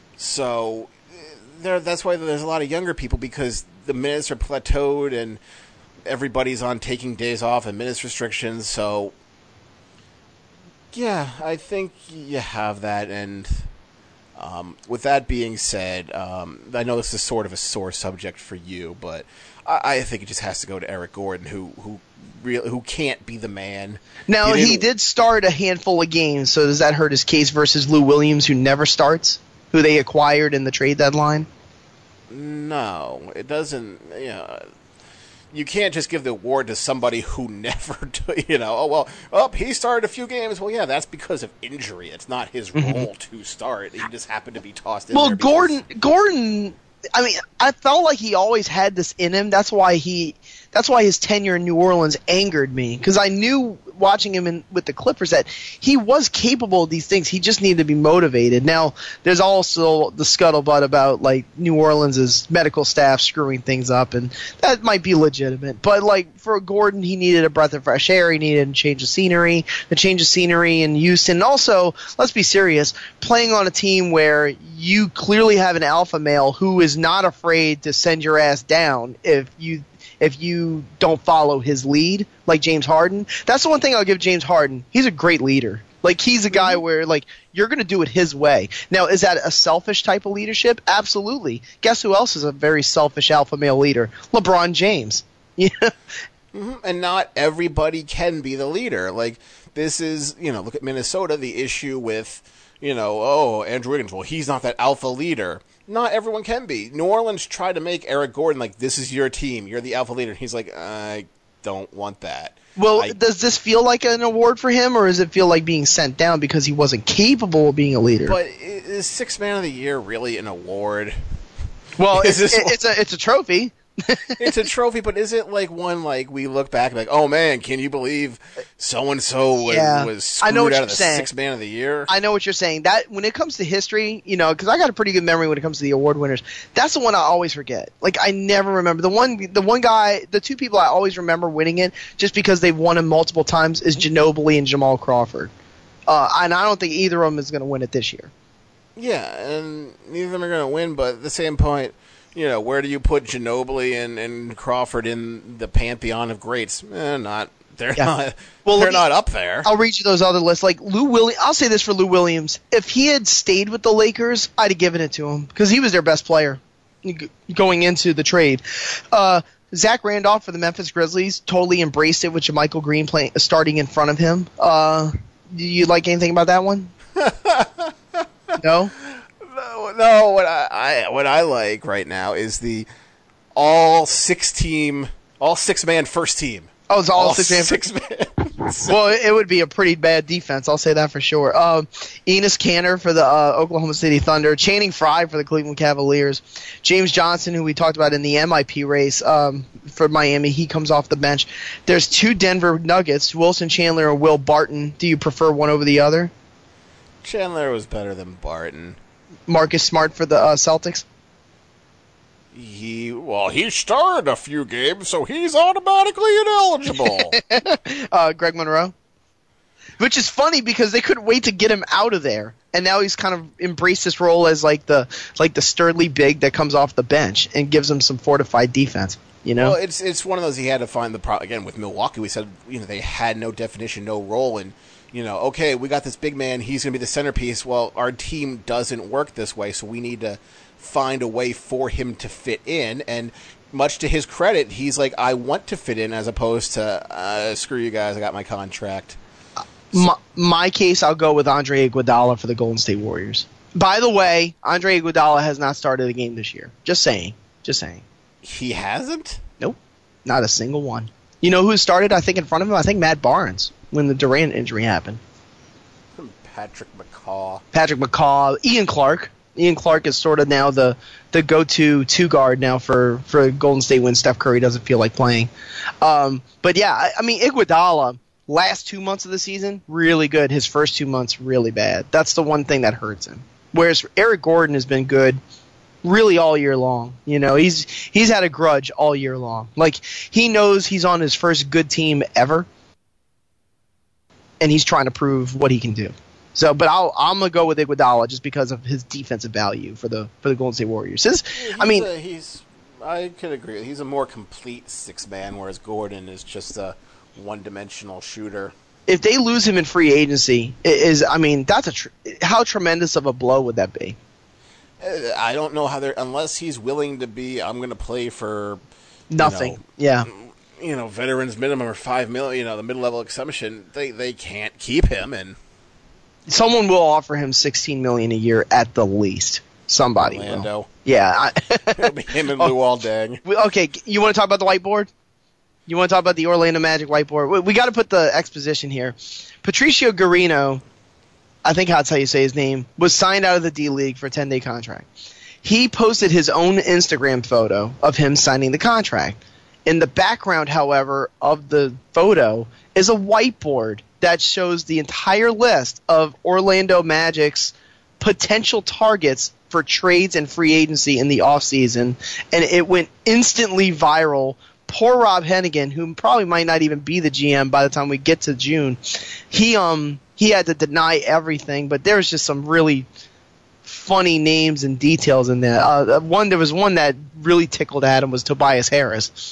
So there, that's why there's a lot of younger people, because the minutes are plateaued and everybody's on taking days off and minutes restrictions. So yeah, I think you have that. And um, with that being said, um, I know this is sort of a sore subject for you, but I, I think it just has to go to Eric Gordon, who who Real, who can't be the man. Now, he, he did start a handful of games, so does that hurt his case versus Lou Williams, who never starts, who they acquired in the trade deadline? No, it doesn't. You know, you can't just give the award to somebody who never, you know, oh, well, oh, he started a few games. Well, yeah, that's because of injury. It's not his Mm-hmm. role to start. He just happened to be tossed in well, there. Well, Gordon, Gordon, I mean, I felt like he always had this in him. That's why he... That's why his tenure in New Orleans angered me, because I knew watching him in, with the Clippers that he was capable of these things. He just needed to be motivated. Now, there's also the scuttlebutt about like New Orleans' medical staff screwing things up, and that might be legitimate. But like for Gordon, he needed a breath of fresh air. He needed a change of scenery, a change of scenery in Houston. And also, let's be serious, playing on a team where you clearly have an alpha male who is not afraid to send your ass down if you – if you don't follow his lead, like James Harden. That's the one thing I'll give James Harden. He's a great leader. Like, he's a guy where, like, you're going to do it his way. Now, is that a selfish type of leadership? Absolutely. Guess who else is a very selfish alpha male leader? LeBron James. Yeah. Mm-hmm. And not everybody can be the leader. Like, this is, you know, look at Minnesota, the issue with, you know, oh, Andrew Wiggins, well, he's not that alpha leader. Not everyone can be. New Orleans tried to make Eric Gordon like, this is your team, you're the alpha leader. And he's like, I don't want that. Well, I, does this feel like an award for him, or does it feel like being sent down because he wasn't capable of being a leader? But is Sixth Man of the Year really an award? Well, is it's, this it's a it's a trophy. It's a trophy, but is it like one like we look back like, oh man, can you believe so and so was Yeah. was screwed I know what out you're of the saying. Sixth Man of the Year? I know what you're saying. That when it comes to history, you know, because I got a pretty good memory when it comes to the award winners. That's the one I always forget. Like I never remember the one. The one guy, the two people I always remember winning it, just because they've won it multiple times, is Ginobili and Jamal Crawford. Uh, and I don't think either of them is going to win it this year. Yeah, and neither of them are going to win, but at the same point, you know, where do you put Ginobili and, and Crawford in the pantheon of greats? Eh, not. They're Yeah. not. Well, they're let me- not up there. I'll read you those other lists. Like Lou Williams, I'll say this for Lou Williams: if he had stayed with the Lakers, I'd have given it to him because he was their best player g- going into the trade. Uh, Zach Randolph for the Memphis Grizzlies totally embraced it with JaMychal Green playing, starting in front of him. Uh, do you like anything about that one? No? No, no. What I, I what I like right now is the all six team, all six man first team. Oh, it's all, all six man. Six man. Well, it would be a pretty bad defense. I'll say that for sure. Um, Enes Kanter for the uh, Oklahoma City Thunder. Channing Frye for the Cleveland Cavaliers. James Johnson, who we talked about in the M I P race um, for Miami, he comes off the bench. There's two Denver Nuggets, Wilson Chandler or Will Barton. Do you prefer one over the other? Chandler was better than Barton. Marcus Smart for the uh, Celtics. He well, he started a few games, so he's automatically ineligible. uh, Greg Monroe, which is funny because they couldn't wait to get him out of there, and now he's kind of embraced this role as like the like the sturdly big that comes off the bench and gives him some fortified defense. You know, well, it's it's one of those he had to find the pro- again with Milwaukee. We said you know they had no definition, no role, and you know okay, we got this big man, he's going to be the centerpiece. Well, our team doesn't work this way, so we need to find a way for him to fit in, and much to his credit, he's like, I want to fit in, as opposed to, uh, screw you guys, I got my contract. So, my, my case, I'll go with Andre Iguodala for the Golden State Warriors. By the way, Andre Iguodala has not started a game this year. Just saying. Just saying. He hasn't? Nope. Not a single one. You know who started, I think, in front of him? I think Matt Barnes, when the Durant injury happened. Patrick McCaw. Patrick McCaw. Ian Clark. Ian Clark is sort of now the, the go-to two-guard now for, for Golden State when Steph Curry doesn't feel like playing. Um, but, yeah, I, I mean, Iguodala, last two months of the season, really good. His first two months, really bad. That's the one thing that hurts him. Whereas Eric Gordon has been good really all year long. You know, he's he's had a grudge all year long. Like, he knows he's on his first good team ever, and he's trying to prove what he can do. So, but I'll, I'm gonna go with Iguodala just because of his defensive value for the for the Golden State Warriors. His, I mean, a, he's I could agree. He's a more complete six man, whereas Gordon is just a one dimensional shooter. If they lose him in free agency, is I mean that's a tr- how tremendous of a blow would that be? I don't know how they're unless he's willing to be. I'm going to play for nothing. You know, yeah. You know, veterans minimum or five million. You know, the mid level exception. They they can't keep him and. Someone will offer him sixteen million dollars a year at the least. Somebody Orlando. will. Yeah. It'll be him and Lou all day. Okay, you want to talk about the whiteboard? You want to talk about the Orlando Magic whiteboard? We, we got to put the exposition here. Patricio Garino, I think that's how you say his name, was signed out of the D-League for a ten-day contract. He posted his own Instagram photo of him signing the contract. In the background, however, of the photo is a whiteboard that shows the entire list of Orlando Magic's potential targets for trades and free agency in the offseason, and it went instantly viral. Poor Rob Hennigan, who probably might not even be the G M by the time we get to June, he um he had to deny everything, but there's just some really funny names and details in there. Uh, one there was one that really tickled Adam was Tobias Harris.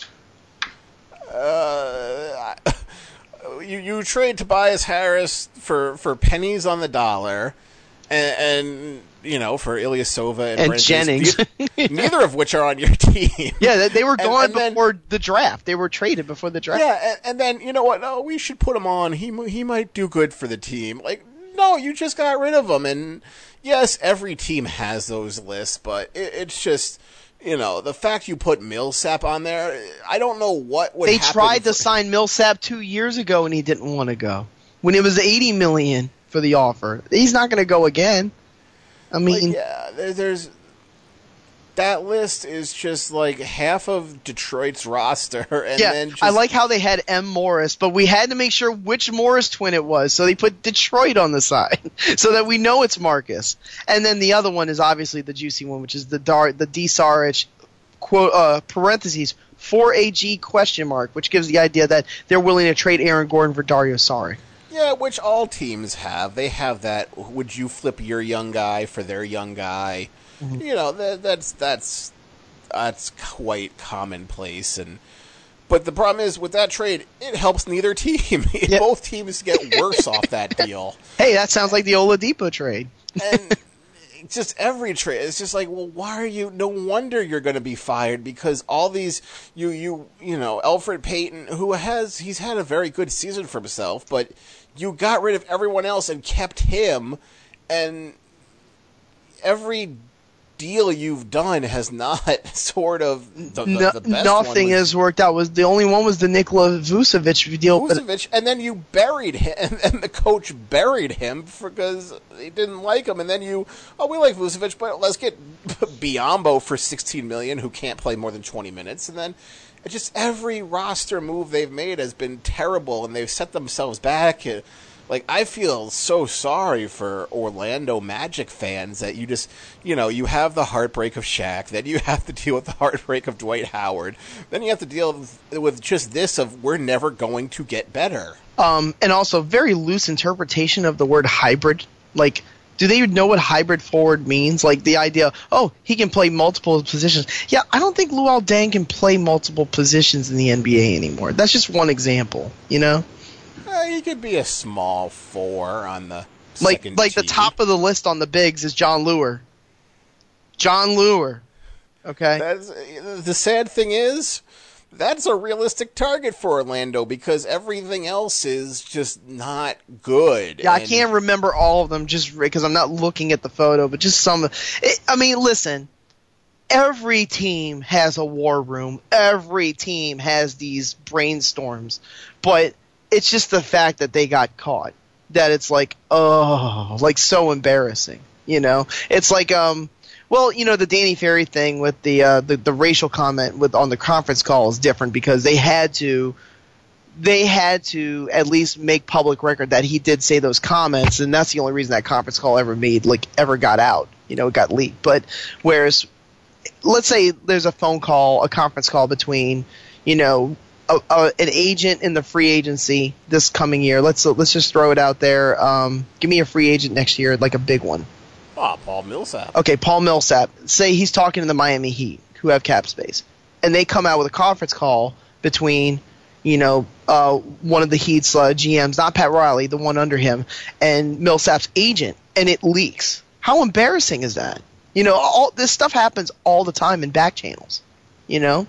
Uh, you you trade Tobias Harris for, for pennies on the dollar, and, and you know for Ilyasova and, and Brent Jennings, neither, neither of which are on your team. Yeah, they were gone and, and before then, the draft. They were traded before the draft. Yeah, and, and then you know what? No, we should put him on. He he might do good for the team. Like, no, you just got rid of him. And yes, every team has those lists, but it, it's just. You know, the fact you put Millsap on there, I don't know what would they happen. They tried for... to sign Millsap two years ago, and he didn't want to go. When it was eighty million dollars for the offer. He's not going to go again. I mean... Like, yeah, there's... That list is just like half of Detroit's roster. And yeah, then just... I like how they had M. Morris, but we had to make sure which Morris twin it was, so they put Detroit on the side so that we know it's Marcus. And then the other one is obviously the juicy one, which is the Dar- the D. Saric, quote, uh, parentheses, four A G question mark, which gives the idea that they're willing to trade Aaron Gordon for Dario Saric. Yeah, which all teams have. They have that, would you flip your young guy for their young guy? Mm-hmm. You know, that, that's that's that's quite commonplace, and but the problem is with that trade, it helps neither team. Yep. Both teams get worse off that deal. Hey, that sounds like the Oladipo trade. And just every trade. It's just like, well, why are you? No wonder you're going to be fired, because all these you you you know Elfrid Payton, who has he's had a very good season for himself, but you got rid of everyone else and kept him, and every deal you've done has not sort of the, the, no, the best nothing one was, has worked out. Was the only one was the Nikola Vucevic deal. Vucevic, and then you buried him, and, and the coach buried him because he didn't like him. And then you, oh, we like Vucevic, but let's get Biyombo for sixteen million, who can't play more than twenty minutes. And then it's just every roster move they've made has been terrible, and they've set themselves back. Like, I feel so sorry for Orlando Magic fans that you just, you know, you have the heartbreak of Shaq, then you have to deal with the heartbreak of Dwight Howard, then you have to deal with, with just this of we're never going to get better. Um, and also, very loose interpretation of the word hybrid. Like, do they even know what hybrid forward means? Like, the idea, oh, he can play multiple positions. Yeah, I don't think Luol Deng can play multiple positions in the N B A anymore. That's just one example, you know? Uh, he could be a small four on the like second like tee. the top of the list on the bigs is John Lure. John Lure. Okay. That's, the sad thing is, that's a realistic target for Orlando because everything else is just not good. Yeah, and I can't remember all of them just because I'm not looking at the photo, but just some. It, I mean, listen. Every team has a war room. Every team has these brainstorms, but it's just the fact that they got caught that it's like, oh, like so embarrassing. You know, it's like, um, well, you know, the Danny Ferry thing with the uh, the, the racial comment with on the conference call is different because they had to. They had to at least make public record that he did say those comments, and that's the only reason that conference call ever made, like, ever got out. You know, it got leaked. But whereas, let's say there's a phone call, a conference call between, you know, a, a, an agent in the free agency this coming year. Let's let's just throw it out there. Um, give me a free agent next year, like a big one. Oh, Paul Millsap. Okay, Paul Millsap. Say he's talking to the Miami Heat, who have cap space, and they come out with a conference call between, you know, uh, one of the Heat's uh, G Ms, not Pat Riley, the one under him, and Millsap's agent, and it leaks. How embarrassing is that? You know, all this stuff happens all the time in back channels, you know?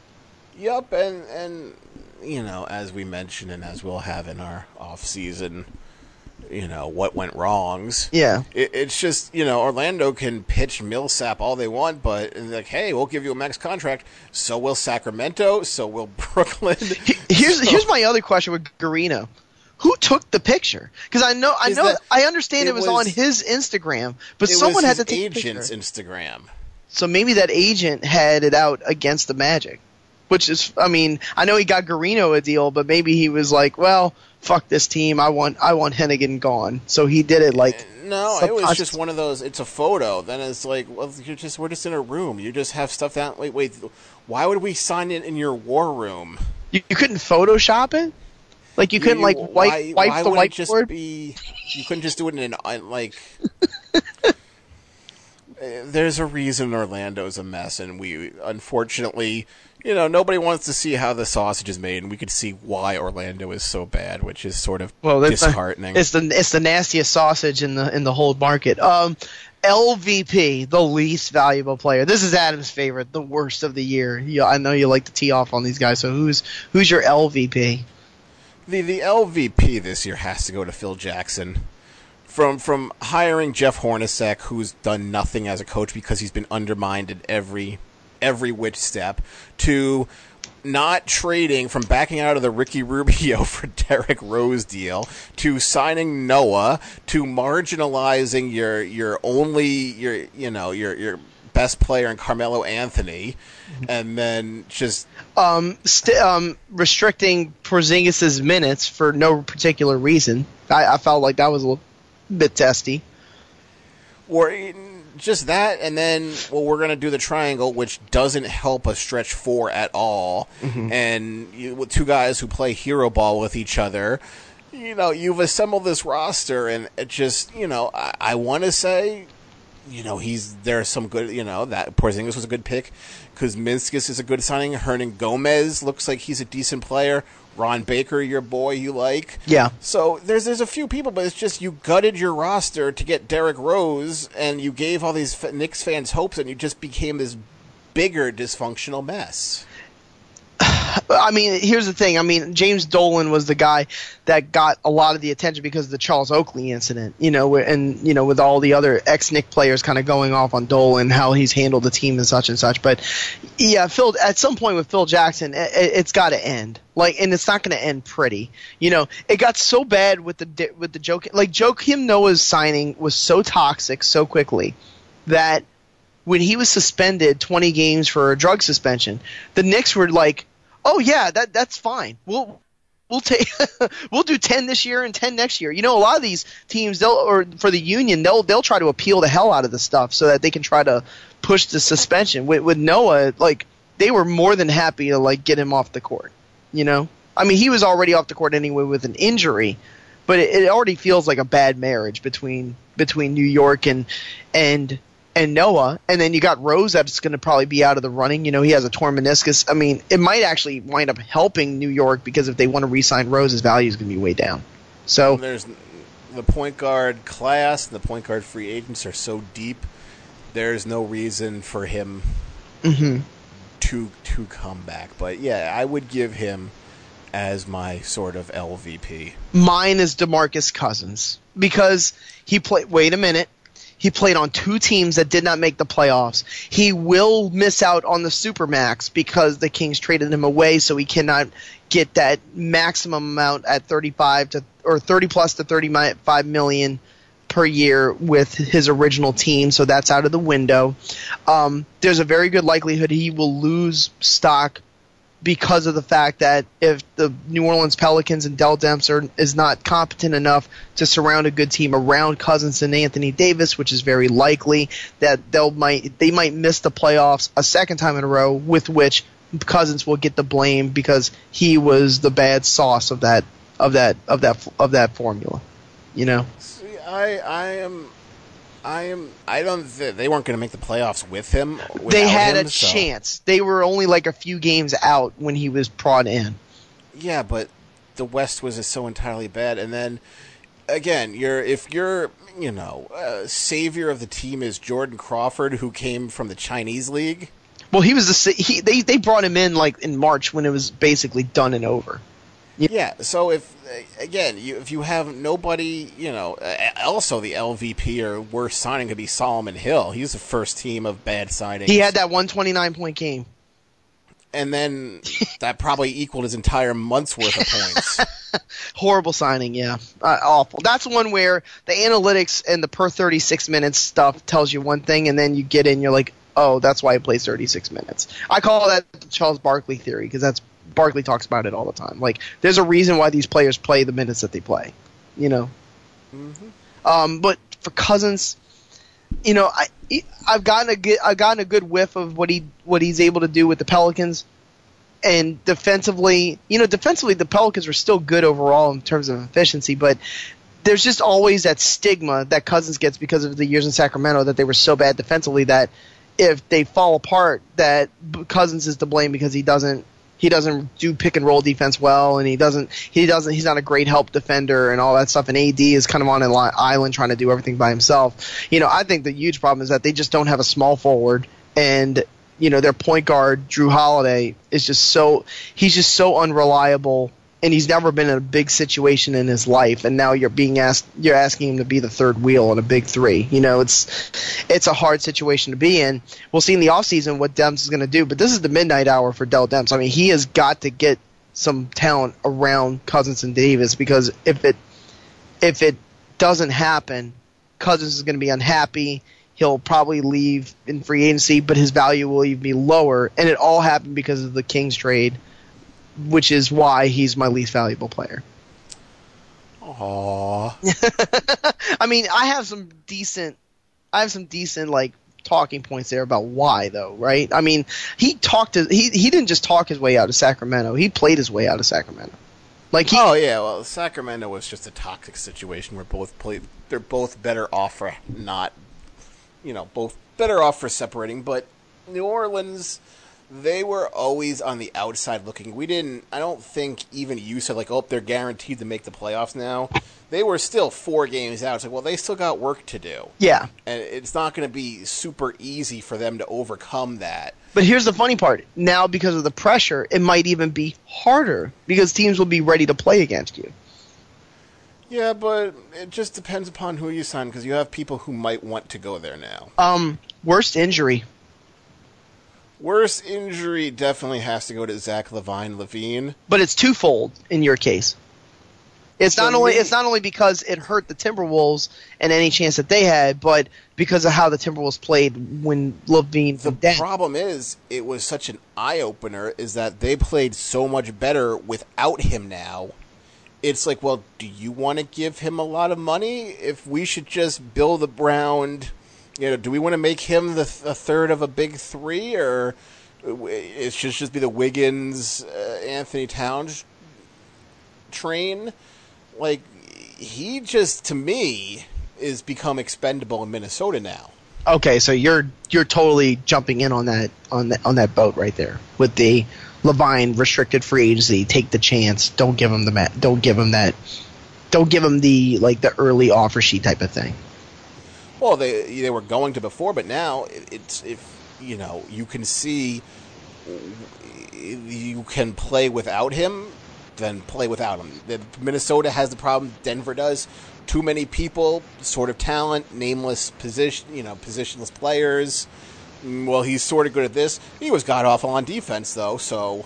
Yep, and, and you know, as we mentioned and as we'll have in our off-season, you know, what went wrongs. Yeah. It, it's just, you know, Orlando can pitch Millsap all they want, but like, hey, we'll give you a max contract. So will Sacramento. So will Brooklyn. Here's so, here's my other question with Garino. Who took the picture? Because I know I Is know that- I understand it, it was, was- on his Instagram, but it someone was had his to take agent's the picture. Instagram. So maybe that agent had it out against the Magic, which is, I mean, I know he got Garino a deal, but maybe he was like, well, fuck this team, I want I want Hennigan gone, so he did it like. No, it was just one of those. It's a photo. Then it's like, well, you're just we're just in a room. You just have stuff down. Wait, wait. Why would we sign it in your war room? You, you couldn't Photoshop it? Like you couldn't You- like why, wipe wipe why the would it just whiteboard? be? You couldn't just do it in an like. There's a reason Orlando's a mess, and we unfortunately, you know, nobody wants to see how the sausage is made, and we could see why Orlando is so bad, which is sort of Well, that's disheartening. The, it's the it's the nastiest sausage in the in the whole market. Um, L V P, the least valuable player. This is Adam's favorite, the worst of the year. You, I know you like to tee off on these guys. So who's who's your L V P? The the L V P this year has to go to Phil Jackson. From from hiring Jeff Hornacek, who's done nothing as a coach because he's been undermined at every every which step, to not trading, from backing out of the Ricky Rubio for Derrick Rose deal, to signing Noah, to marginalizing your your only your you know your your best player in Carmelo Anthony, and then just Um, st- um, restricting Porzingis's minutes for no particular reason. I, I felt like that was a little bit testy. or just that, and then, well, we're going to do the triangle, which doesn't help a stretch four at all. Mm-hmm. And you, with two guys who play hero ball with each other, you know, you've assembled this roster, and it just, you know, I, I want to say you know, he's there's some good, you know, that Porzingis was a good pick. Kuzminskis is a good signing. Hernan Gomez looks like he's a decent player. Ron Baker, your boy, you like. Yeah. So there's there's a few people, but it's just you gutted your roster to get Derrick Rose, and you gave all these Knicks fans hopes, and you just became this bigger dysfunctional mess. I mean, here's the thing. I mean, James Dolan was the guy that got a lot of the attention because of the Charles Oakley incident, you know, and, you know, with all the other ex-Knick players kind of going off on Dolan, how he's handled the team and such and such. But, yeah, Phil, at some point with Phil Jackson, it, it's got to end. Like, and it's not going to end pretty. You know, it got so bad with the with the joke. Like, Joakim Noah's signing was so toxic so quickly that when he was suspended twenty games for a drug suspension, the Knicks were like, "Oh yeah, that that's fine. We'll we'll take we'll do ten this year and ten next year." You know, a lot of these teams, they'll or for the union, they'll they'll try to appeal the hell out of the stuff so that they can try to push the suspension. With with Noah, like they were more than happy to like get him off the court. You know, I mean, he was already off the court anyway with an injury, but it, it already feels like a bad marriage between between New York and and. and Noah, and then you got Rose that's going to probably be out of the running. You know, he has a torn meniscus. I mean, it might actually wind up helping New York because if they want to re-sign Rose, his value is going to be way down. So there's the point guard class, the point guard free agents are so deep. There's no reason for him mm-hmm. to to come back. But yeah, I would give him as my sort of L V P. Mine is DeMarcus Cousins because he played. Wait a minute. He played on two teams that did not make the playoffs. He will miss out on the Supermax because the Kings traded him away, so he cannot get that maximum amount at thirty-five to or thirty plus to thirty-five million per year with his original team. So that's out of the window. Um, there's a very good likelihood he will lose stock because of the fact that if the New Orleans Pelicans and Dell Demps are, is not competent enough to surround a good team around Cousins and Anthony Davis, which is very likely, that they'll might they might miss the playoffs a second time in a row, with which Cousins will get the blame because he was the bad sauce of that of that of that of that formula. You know. See, I I am. I am. I don't. Th- they weren't going to make the playoffs with him. They had him, a so. chance. They were only like a few games out when he was brought in. Yeah, but the West was just so entirely bad. And then again, you're if you're you know uh, savior of the team is Jordan Crawford, who came from the Chinese league. Well, he was the he. They they brought him in like in March when it was basically done and over. Yeah, so if, again, you, if you have nobody, you know, also the L V P or worst signing could be Solomon Hill. He's the first team of bad signings. He had that one twenty-nine point game. And then that probably equaled his entire month's worth of points. Horrible signing, yeah. Uh, awful. That's one where the analytics and the per thirty-six minutes stuff tells you one thing, and then you get in, you're like, oh, that's why he plays thirty-six minutes. I call that the Charles Barkley theory because that's Barkley talks about it all the time. Like, there's a reason why these players play the minutes that they play, you know. Mm-hmm. Um, but for Cousins, you know, I I've gotten a good I've gotten a good whiff of what he what he's able to do with the Pelicans, and defensively, you know, defensively the Pelicans were still good overall in terms of efficiency, but there's just always that stigma that Cousins gets because of the years in Sacramento that they were so bad defensively that if they fall apart, that Cousins is to blame because he doesn't. He doesn't do pick and roll defense well, and he doesn't. He doesn't. He's not a great help defender and all that stuff. And A D is kind of on an island trying to do everything by himself. You know, I think the huge problem is that they just don't have a small forward, and you know their point guard Drew Holiday is just so. He's just so unreliable, and he's never been in a big situation in his life. And now you're being asked. You're asking him to be the third wheel in a big three. You know, it's it's a hard situation to be in. We'll see in the offseason what Demps is going to do, but this is the midnight hour for Dell Demps. I mean, he has got to get some talent around Cousins and Davis because if it if it doesn't happen, Cousins is going to be unhappy. He'll probably leave in free agency, but his value will even be lower. And it all happened because of the Kings trade, which is why he's my least valuable player. Aww. I mean, I have some decent, I have some decent like talking points there about why though, right? I mean, he talked to he he didn't just talk his way out of Sacramento. He played his way out of Sacramento. Like he, oh yeah, well, Sacramento was just a toxic situation where both play. They're both better off for not you know, both better off for separating. But New Orleans, they were always on the outside looking. We didn't, I don't think even you said, like, oh, they're guaranteed to make the playoffs now. They were still four games out. It's like, well, they still got work to do. Yeah. And it's not going to be super easy for them to overcome that. But here's the funny part. Now, because of the pressure, it might even be harder because teams will be ready to play against you. Yeah, but it just depends upon who you sign because you have people who might want to go there now. Um, worst injury. Worst injury definitely has to go to Zach Levine Levine. But it's twofold in your case. It's For not only me- it's not only because it hurt the Timberwolves and any chance that they had, but because of how the Timberwolves played when Levine The went down. problem is, it was such an eye-opener, is that they played so much better without him now. It's like, well, do you want to give him a lot of money? If we should just build around, you know, do we want to make him the th- a third of a big three, or it should just be the Wiggins, uh, Anthony Towns train? Like, he just, to me, is become expendable in Minnesota now. Okay, so you're you're totally jumping in on that on that on that boat right there with the Levine restricted free agency. Take the chance. Don't give him the ma- don't give him that. Don't give him the like the early offer sheet type of thing. Well, they they were going to before, but now it's if you know you can see you can play without him, then play without him. The, Minnesota has the problem Denver does. Too many people, sort of talent, nameless position, you know, positionless players. Well, he's sort of good at this. He was god awful on defense, though. So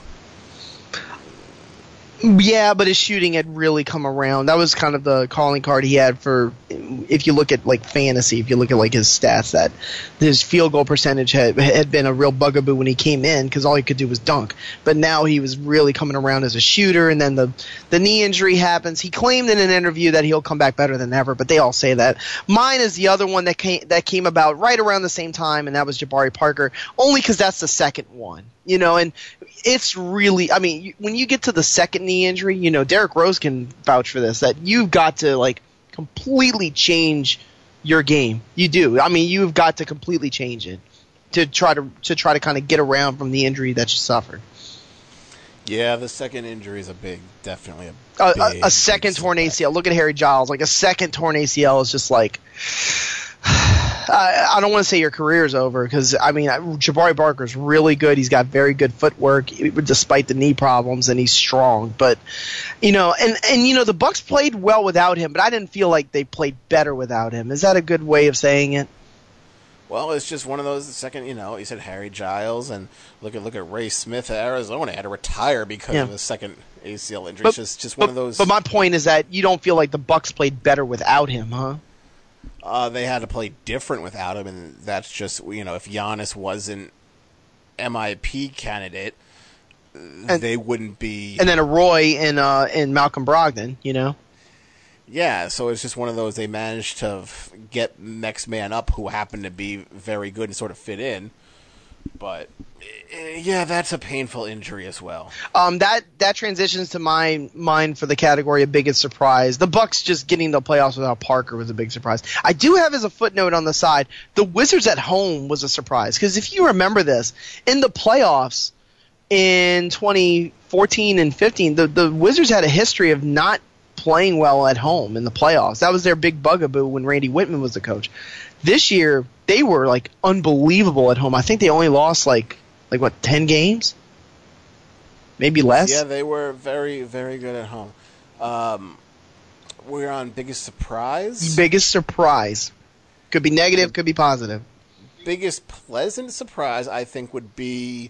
Yeah, but his shooting had really come around. That was kind of the calling card he had for, if you look at like fantasy, if you look at like his stats, that his field goal percentage had had been a real bugaboo when he came in because all he could do was dunk. But now he was really coming around as a shooter, and then the the knee injury happens. He claimed in an interview that he'll come back better than ever, but they all say that. Mine is the other one that came that came about right around the same time, and that was Jabari Parker, only because that's the second one. You know, and it's really, I mean, when you get to the second knee injury, you know, Derrick Rose can vouch for this, that you've got to, like, completely change your game. You do. I mean, you've got to completely change it to try to to try to kind of get around from the injury that you suffered. yeah, the second injury is a big, definitely a A, big, a, a second big torn setback. A C L. Look at Harry Giles. Like, a second torn A C L is just like, I, I don't want to say your career's over because, I mean, Jabari Parker's really good. He's got very good footwork despite the knee problems, and he's strong. But, you know, and, and you know, the Bucks played well without him, but I didn't feel like they played better without him. Is that a good way of saying it? Well, it's just one of those. Second, you know, you said Harry Giles, and look at look at Ray Smith at Arizona had to retire because Yeah. of the second A C L injury. But, it's just just one but, of those. but my point is that you don't feel like the Bucks played better without him, huh? Uh, they had to play different without him, and that's just, you know, if Giannis wasn't M I P candidate, And- they wouldn't be. And then a Roy and uh and Malcolm Brogdon, you know. Yeah, so it's just one of those. They managed to f- get next man up, who happened to be very good and sort of fit in. But eh, yeah, that's a painful injury as well. Um, that that transitions to my mind for the category of biggest surprise. The Bucks just getting the playoffs without Parker was a big surprise. I do have as a footnote on the side, the Wizards at home was a surprise because if you remember this, in the playoffs in twenty fourteen and fifteen, the the Wizards had a history of not playing well at home in the playoffs. That was their big bugaboo when Randy Whitman was the coach. This year, they were like unbelievable at home. I think they only lost like like what ten games, maybe less. Yeah, they were very, very good at home. Um, we're on biggest surprise. Biggest surprise. Could be negative, could be positive. Biggest pleasant surprise, I think, would be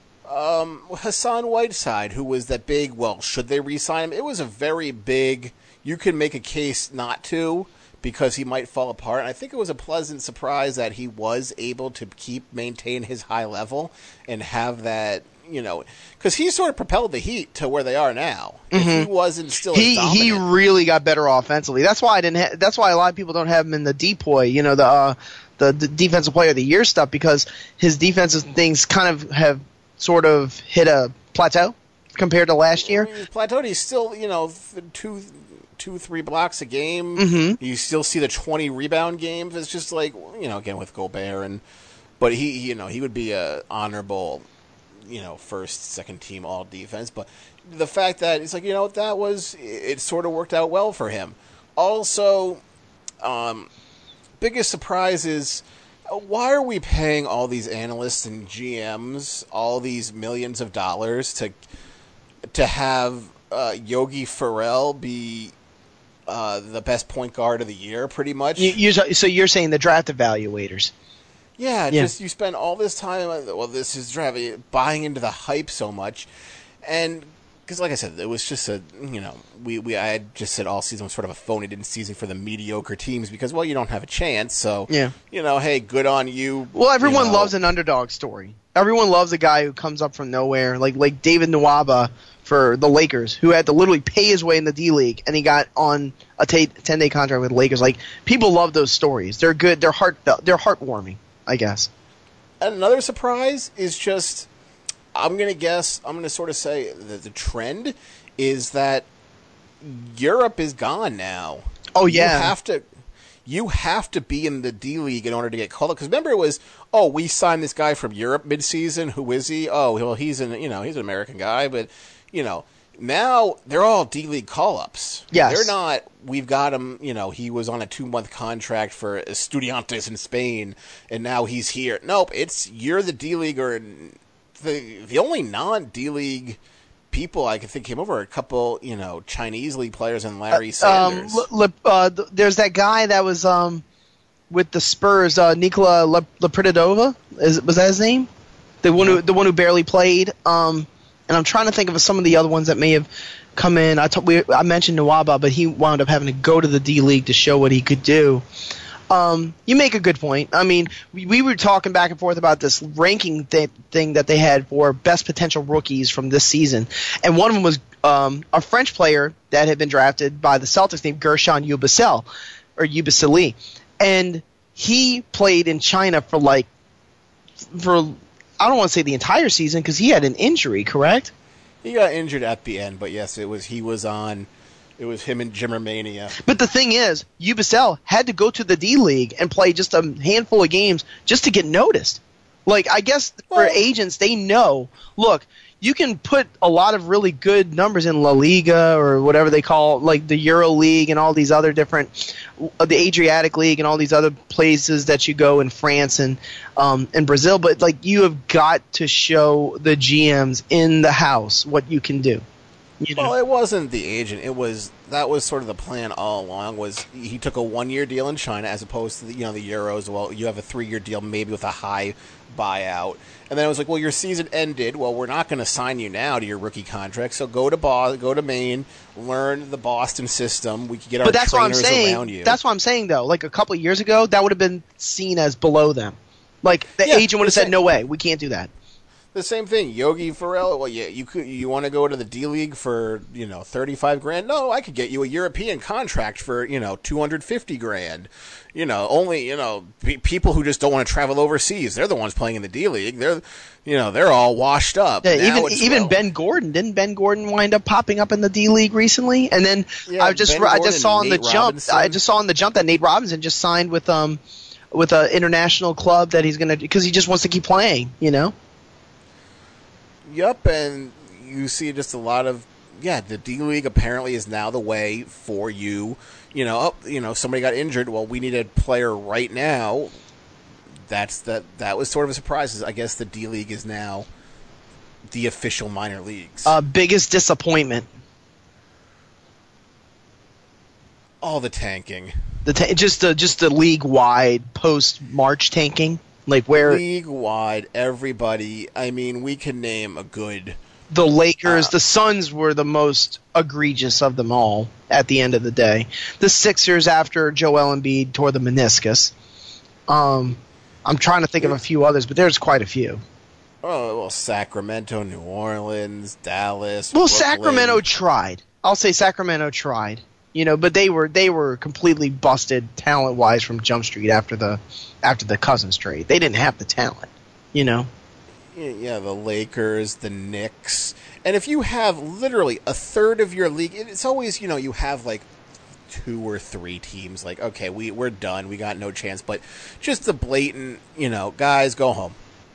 um, Hassan Whiteside, who was that big, well, should they re-sign him? It was a very big, you can make a case not to, because he might fall apart. And I think it was a pleasant surprise that he was able to keep, maintain his high level and have that, you know, because he sort of propelled the Heat to where they are now. If he wasn't still He as he dominant, really got better offensively. That's why I didn't. Ha- that's why a lot of people don't have him in the depoy. You know, the uh, the, the defensive player of the year stuff, because his defensive things kind of have sort of hit a plateau compared to last year. I mean, he's plateaued. He's still, you know, th- two, two, three blocks a game. Mm-hmm. You still see the twenty rebound games. It's just like, you know, again with Gobert, and but he, you know, he would be a honorable, you know, first, second team all defense. But the fact that it's like, you know, that was it, sort of worked out well for him. Also, um, biggest surprise is, why are we paying all these analysts and G Ms all these millions of dollars to to have uh, Yogi Ferrell be uh, the best point guard of the year, pretty much? You, you, so you're saying the draft evaluators? Yeah, yeah, just you spend all this time. Well, this is draft buying into the hype so much, and. Because, like I said, it was just a, you know, we, we I had just said all season was sort of a phony season for the mediocre teams because, well, you don't have a chance. So, yeah. you know, hey, good on you. Well, everyone you know. loves an underdog story. Everyone loves a guy who comes up from nowhere, like like David Nwaba for the Lakers, who had to literally pay his way in the D League, and he got on a ten-day contract with the Lakers. Like, people love those stories. They're good. They're heart. They're heartwarming, I guess. And another surprise is just. I'm going to guess, I'm going to sort of say that the trend is that Europe is gone now. Oh, yeah. You have to, you have to be in the D League in order to get called up. Because remember, it was, oh, we signed this guy from Europe midseason. Who is he? Oh, well, he's an, you know, he's an American guy. But, you know, now they're all D League call-ups. Yes. They're not, we've got him, you know, he was on a two-month contract for Estudiantes in Spain, and now he's here. Nope, it's, you're the D League or... The the only non-D League people I can think came over are a couple, you know, Chinese league players and Larry Sanders. Um, Le, Le, uh, there's that guy that was um, with the Spurs, uh, Nikola Le, Lepridova. Is was that his name? The one who the one who barely played. Um, and I'm trying to think of some of the other ones that may have come in. I t- we, I mentioned Nwaba, but he wound up having to go to the D League to show what he could do. Um, you make a good point. I mean, we, we were talking back and forth about this ranking th- thing that they had for best potential rookies from this season, and one of them was um, a French player that had been drafted by the Celtics named Gershon Yubasel, or Yubaseli, and he played in China for like for I don't want to say the entire season because he had an injury, correct? He got injured at the end, but yes, it was he was on. It was him and Jimmermania. But the thing is, Yubasel had to go to the D League and play just a handful of games just to get noticed. Like, I guess for well, agents, they know, look, you can put a lot of really good numbers in La Liga or whatever they call, like the Euro League and all these other different, the Adriatic League and all these other places that you go in France and um, in Brazil. But, like, you have got to show the G Ms in the house what you can do. You know? Well, it wasn't the agent. It was that was sort of the plan all along. Was he took a one-year deal in China as opposed to the, you know the Euros? Well, you have a three-year deal, maybe with a high buyout, and then it was like, well, your season ended. Well, we're not going to sign you now to your rookie contract. So go to Bo- go to Maine, learn the Boston system. We could get our but that's trainers what I'm saying. around you. That's what I'm saying, though. Like a couple of years ago, that would have been seen as below them. Like the Yeah, agent would have said, same. "No way, we can't do that." The same thing, Yogi Ferrell. Well, yeah, you could. You want to go to the D League for you know thirty five grand? No, I could get you a European contract for you know two hundred fifty grand. You know, only you know pe- people who just don't want to travel overseas. They're the ones playing in the D League. They're, you know, they're all washed up. Yeah, Now even it's, even well, Ben Gordon didn't Ben Gordon wind up popping up in the D League recently? And then Yeah, I just Ben I Gordon just saw on and the Nate jump Robinson. I just saw on the jump that Nate Robinson just signed with um with an international club that he's gonna because he just wants to keep playing. You know. Yep, and you see just a lot of yeah. The D League apparently is now the way for you. You know, oh, you know, somebody got injured. Well, we need a player right now. That's that. That was sort of a surprise. I guess the D League is now the official minor leagues. Uh, biggest disappointment. All the tanking. The ta- just the just the league wide post March tanking. Like where League wide, everybody. I mean, we can name a good. the Lakers, Uh, the Suns were the most egregious of them all at the end of the day. The Sixers after Joel Embiid tore the meniscus. Um, I'm trying to think of a few others, but there's quite a few. Oh well, Sacramento, New Orleans, Dallas. Well, Brooklyn. Sacramento tried. I'll say Sacramento tried. You know, but they were they were completely busted talent wise from Jump Street after the after the Cousins trade. They didn't have the talent. You know. Yeah, the Lakers, the Knicks. And if you have literally a third of your league, it's always, you know, you have like two or three teams like, okay, we we're done, we got no chance. But just the blatant, you know, guys, go home.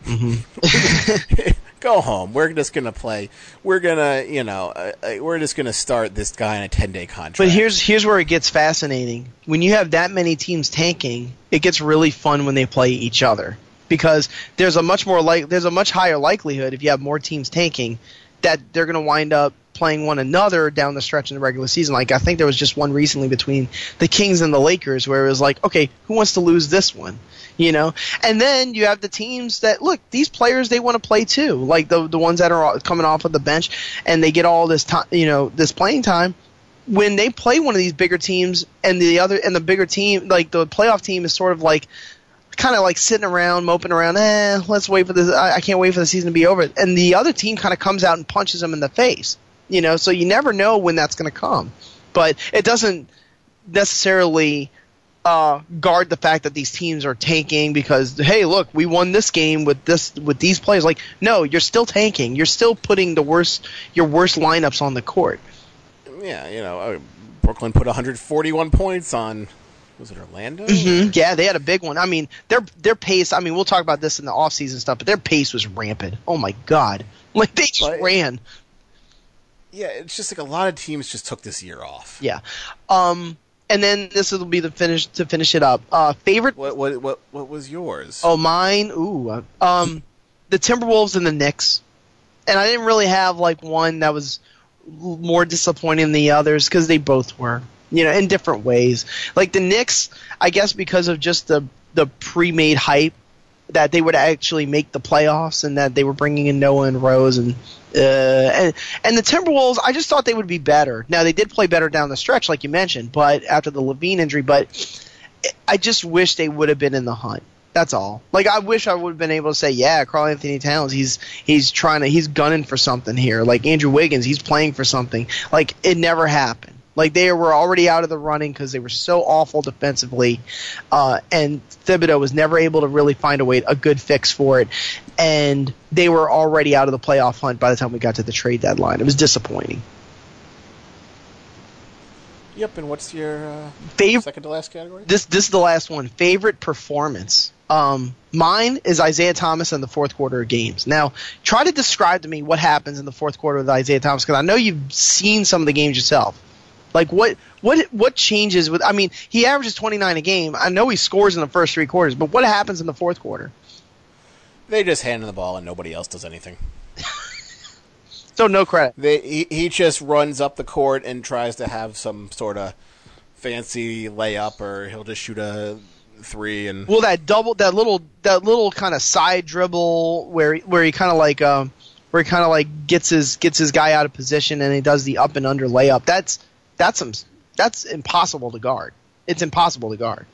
Mm-hmm. Go home. We're just gonna play. We're gonna, you know, uh, we're just gonna start this guy on a ten-day contract. But here's here's where it gets fascinating. When you have that many teams tanking, it gets really fun when they play each other, because there's a much more like there's a much higher likelihood if you have more teams tanking that they're gonna wind up playing one another down the stretch in the regular season. Like, I think there was just one recently between the Kings and the Lakers where it was like, okay, who wants to lose this one? You know? And then you have the teams that, look, these players, they want to play too. Like the the ones that are coming off of the bench and they get all this time, you know, this playing time. When they play one of these bigger teams and the other and the bigger team, like the playoff team is sort of like kind of like sitting around, moping around, eh, let's wait for this. I, I can't wait for the season to be over. And the other team kind of comes out and punches them in the face. You know, so you never know when that's going to come. But it doesn't necessarily uh, guard the fact that these teams are tanking because, hey, look, we won this game with this with these players. Like, no, you're still tanking. You're still putting the worst your worst lineups on the court. Yeah, you know, uh, Brooklyn put one hundred forty-one points on. Was it Orlando? Mm-hmm. Yeah, they had a big one. I mean, their their pace. I mean, we'll talk about this in the offseason stuff, but their pace was rampant. Oh my God, like they just but, ran. Yeah, it's just like a lot of teams just took this year off. Yeah, um, and then this will be the finish to finish it up. Uh, favorite. What what what what was yours? Oh, mine. Ooh, um, the Timberwolves and the Knicks, and I didn't really have like one that was more disappointing than the others because they both were, you know, in different ways. Like the Knicks, I guess because of just the the pre-made hype that they would actually make the playoffs and that they were bringing in Noah and Rose and. Uh, and and the Timberwolves, I just thought they would be better. Now, they did play better down the stretch, like you mentioned, but after the Levine injury. But I just wish they would have been in the hunt. That's all. Like, I wish I would have been able to say, yeah, Karl Anthony Towns, he's he's trying to, he's gunning for something here. Like Andrew Wiggins, he's playing for something. Like, it never happened. Like, they were already out of the running because they were so awful defensively, uh, and Thibodeau was never able to really find a way, a good fix for it, and they were already out of the playoff hunt by the time we got to the trade deadline. It was disappointing. Yep, and what's your uh, Fav- second to last category? This this is the last one. Favorite performance. Um, mine is Isaiah Thomas in the fourth quarter of games. Now, try to describe to me what happens in the fourth quarter with Isaiah Thomas, because I know you've seen some of the games yourself. Like, what what what changes with – I mean, he averages twenty-nine a game. I know he scores in the first three quarters, but what happens in the fourth quarter? They just hand him the ball and nobody else does anything. So no credit. They he, he just runs up the court and tries to have some sort of fancy layup, or he'll just shoot a three. And Well, that double – that little that little kind of side dribble where, where he kind of like um, – where he kind of like gets his gets his guy out of position and he does the up and under layup. That's – That's some. That's impossible to guard. It's impossible to guard.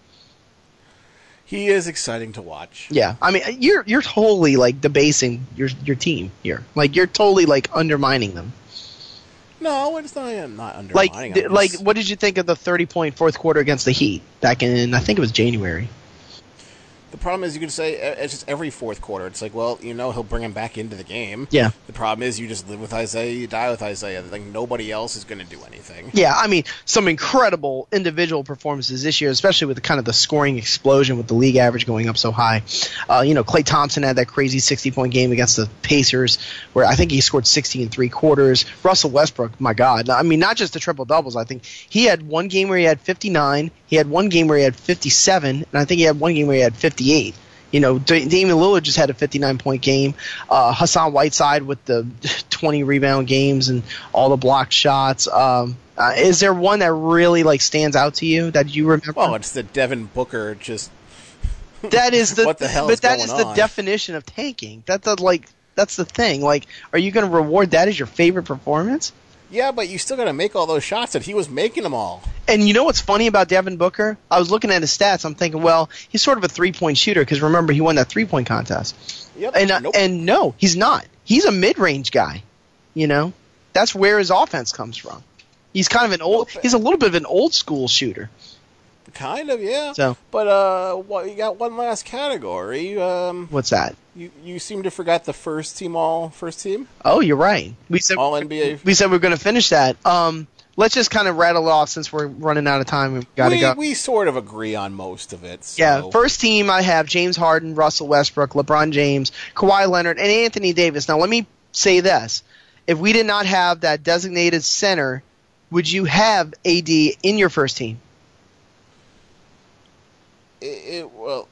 He is exciting to watch. Yeah, I mean, you're you're totally like debasing your your team here. Like you're totally like undermining them. No, it's not. I'm not Like undermining th- them. like, what did you think of the thirty point fourth quarter against the Heat back in? I think it was January. The problem is you could say it's just every fourth quarter. It's like, well, you know, he'll bring him back into the game. Yeah. The problem is you just live with Isaiah, you die with Isaiah. Like nobody else is going to do anything. Yeah, I mean, some incredible individual performances this year, especially with the kind of the scoring explosion with the league average going up so high. Uh, you know, Klay Thompson had that crazy sixty-point game against the Pacers where I think he scored sixty in three quarters. Russell Westbrook, my God. I mean, not just the triple-doubles. I think he had one game where he had fifty-nine. He had one game where he had fifty-seven. And I think he had one game where he had fifty-eight. You know, D- Damian Lillard just had a fifty-nine point game. Uh, Hassan Whiteside with the twenty rebound games and all the blocked shots. Um, uh, is there one that really like stands out to you that you remember? Oh, it's the Devin Booker just. That is the. What the hell But is that going is the on? definition of tanking. That's the, like that's the thing. Like, are you going to reward that as your favorite performance? Yeah, but you still got to make all those shots, and he was making them all. And you know what's funny about Devin Booker? I was looking at his stats. I'm thinking, well, he's sort of a three-point shooter because remember he won that three-point contest. Yep. And uh, Nope. and no, he's not. He's a mid-range guy. You know, that's where his offense comes from. He's kind of an old. Nope. He's a little bit of an old school shooter. Kind of, yeah. So- but uh, what, you got one last category. Um, What's that? you you seem to forgot the first team all first team Oh, you're right. We said all N B A. we said we are going to finish that. Um, let's just kind of rattle off since we're running out of time. We've got to we, go. We sort of agree on most of it. So. Yeah, first team I have James Harden, Russell Westbrook, LeBron James, Kawhi Leonard, and Anthony Davis. Now let me say this. If we did not have that designated center, would you have A D in your first team? It, it, well,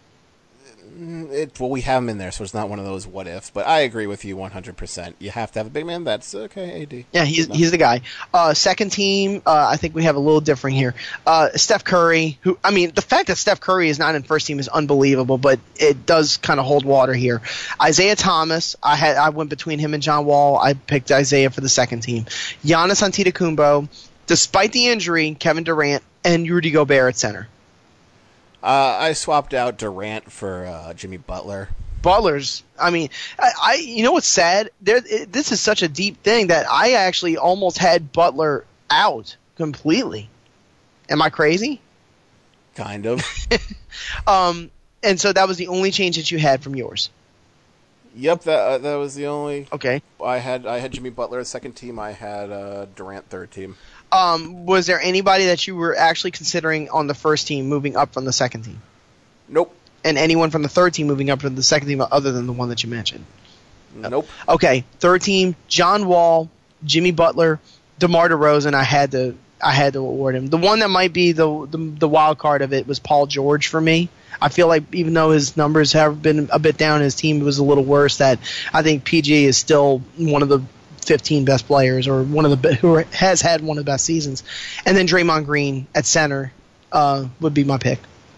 it, well, we have him in there, so it's not one of those what ifs. But I agree with you one hundred percent. You have to have a big man. That's okay, A D. Yeah, he's no. he's the guy. Uh, second team, uh, I think we have a little different here. Uh, Steph Curry, who I mean, the fact that Steph Curry is not in first team is unbelievable, but it does kind of hold water here. Isaiah Thomas, I had I went between him and John Wall. I picked Isaiah for the second team. Giannis Antetokounmpo, despite the injury, Kevin Durant, and Rudy Gobert at center. Uh, I swapped out Durant for uh, Jimmy Butler. Butler's, I mean, I, I you know what's sad? There, it, this is such a deep thing that I actually almost had Butler out completely. Am I crazy? Kind of. um, and so that was the only change that you had from yours. Yep, that uh, that was the only. Okay. I had I had Jimmy Butler second team. I had uh, Durant third team. Um, was there anybody that you were actually considering on the first team moving up from the second team? Nope. And anyone from the third team moving up from the second team other than the one that you mentioned? Nope. Okay, third team, John Wall, Jimmy Butler, DeMar DeRozan. I had to I had to award him. The one that might be the, the the wild card of it was Paul George for me. I feel like even though his numbers have been a bit down, his team was a little worse. That I think P G is still one of the fifteen best players, or one of the who has had one of the best seasons. And then Draymond Green at center uh, would be my pick.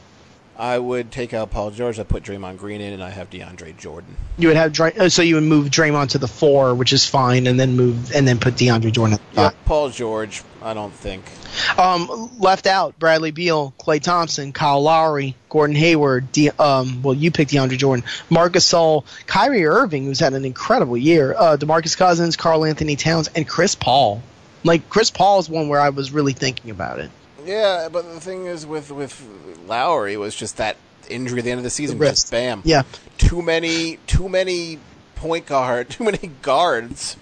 I would take out Paul George. I put Draymond Green in, and I have DeAndre Jordan. You would have Dray- so you would move Draymond to the four, which is fine, and then move and then put DeAndre Jordan at the five. Yep, Paul George. I don't think. Um, left out Bradley Beal, Klay Thompson, Kyle Lowry, Gordon Hayward. De- um, well, you picked DeAndre Jordan, Marc Gasol, Kyrie Irving, who's had an incredible year. Uh, DeMarcus Cousins, Karl Anthony Towns, and Chris Paul. Like Chris Paul is one where I was really thinking about it. Yeah, but the thing is with with Lowry was just that injury at the end of the season. The just bam. Yeah. Too many, too many point guard, too many guards.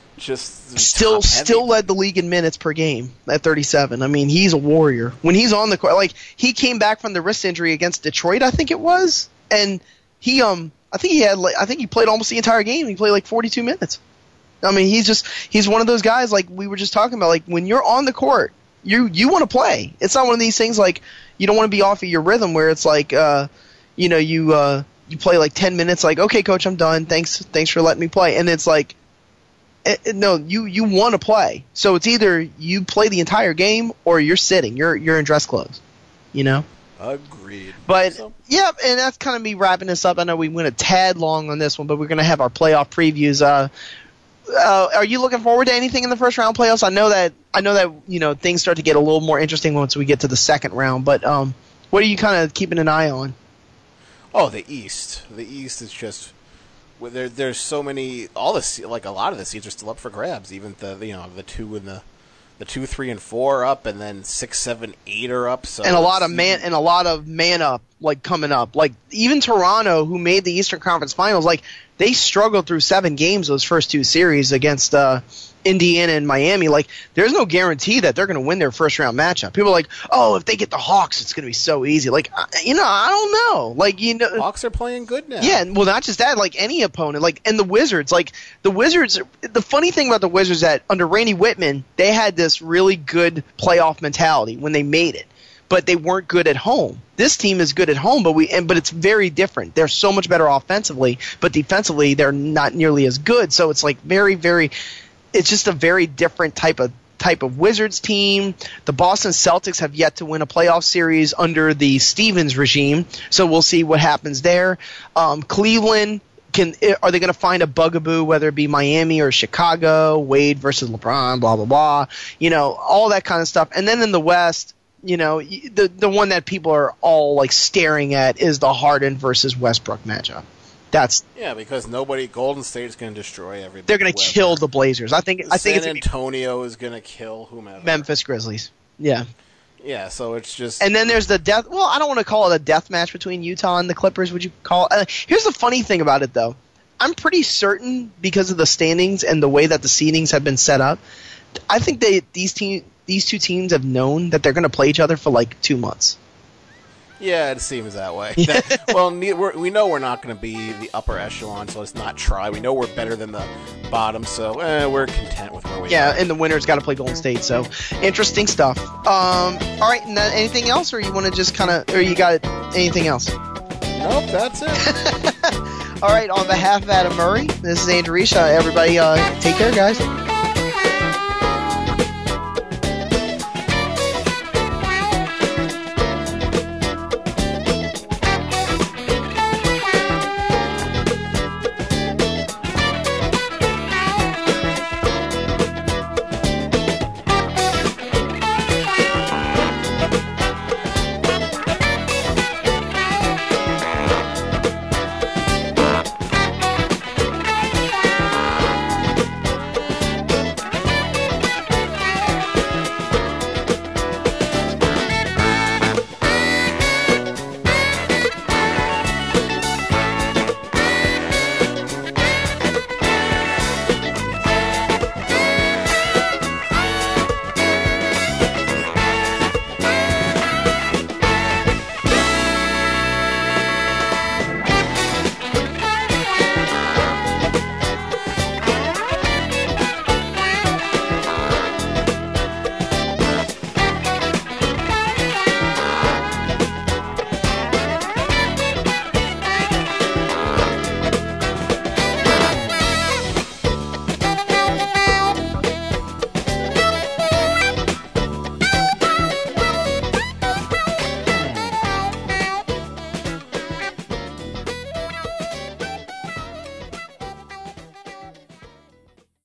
Just still, top heavy. still led the league in minutes per game at thirty-seven. I mean, he's a warrior when he's on the court. Like he came back from the wrist injury against Detroit, I think it was, and he um, I think he had, like, I think he played almost the entire game. He played like forty-two minutes. I mean, he's just he's one of those guys like we were just talking about. Like when you're on the court, you you want to play. It's not one of these things like you don't want to be off of your rhythm where it's like uh, you know, you uh, you play like ten minutes. Like okay, coach, I'm done. Thanks, thanks for letting me play. And it's like. It, it, no, you, you want to play. So it's either you play the entire game or you're sitting. You're you're in dress clothes, you know? Agreed. But, so. yeah, and that's kind of me wrapping this up. I know we went a tad long on this one, but we're going to have our playoff previews. Uh, uh, are you looking forward to anything in the first round playoffs? I know that I know that you know things start to get a little more interesting once we get to the second round. But um, what are you kind of keeping an eye on? Oh, the East. The East is just... There, there's so many. All the like a lot of the seeds are still up for grabs. Even the you know the two and the the two, three, and four are up, and then six, seven, eight are up. So and a lot of man and a lot of man up like coming up. Like even Toronto, who made the Eastern Conference Finals, like they struggled through seven games those first two series against uh, Indiana and Miami. Like there's no guarantee that they're going to win their first round matchup. People are like, oh, if they get the Hawks, it's going to be so easy. Like you know, I don't know. Like you know, Hawks are playing good now. Yeah, well, not just that. Like any opponent, like and the Wizards, like the Wizards. The funny thing about the Wizards is that under Randy Whitman, they had this really good playoff mentality when they made it, but they weren't good at home. This team is good at home, but we and but it's very different. They're so much better offensively, but defensively they're not nearly as good. So it's like very, very. It's just a very different type of type of Wizards team. The Boston Celtics have yet to win a playoff series under the Stevens regime, so we'll see what happens there. Um, Cleveland. Can, are they going to find a bugaboo, whether it be Miami or Chicago, Wade versus LeBron, blah, blah, blah, you know, all that kind of stuff. And then in the West, you know, the the one that people are all like staring at is the Harden versus Westbrook matchup. That's yeah, because nobody, Golden State is going to destroy everybody. They're going to kill the Blazers. I think. I think San it's Antonio is going to kill whomever. Memphis Grizzlies. Yeah. Yeah, so it's just... And then there's the death... Well, I don't want to call it a death match between Utah and the Clippers. Would you call it... Uh, here's the funny thing about it, though. I'm pretty certain, because of the standings and the way that the seedings have been set up, I think they these team these two teams have known that they're going to play each other for like two months. Yeah, it seems that way. That, well, ne- we're, we know we're not going to be the upper echelon, so let's not try. We know we're better than the bottom, so eh, we're content with where we yeah, are. Yeah, and the winner's got to play Golden State, so interesting stuff. Um, all right, and, uh, anything else, or you want to just kind of, or you got anything else? Nope, that's it. All right, on behalf of Adam Murray, this is Andrew Risha. Everybody, uh, take care, guys.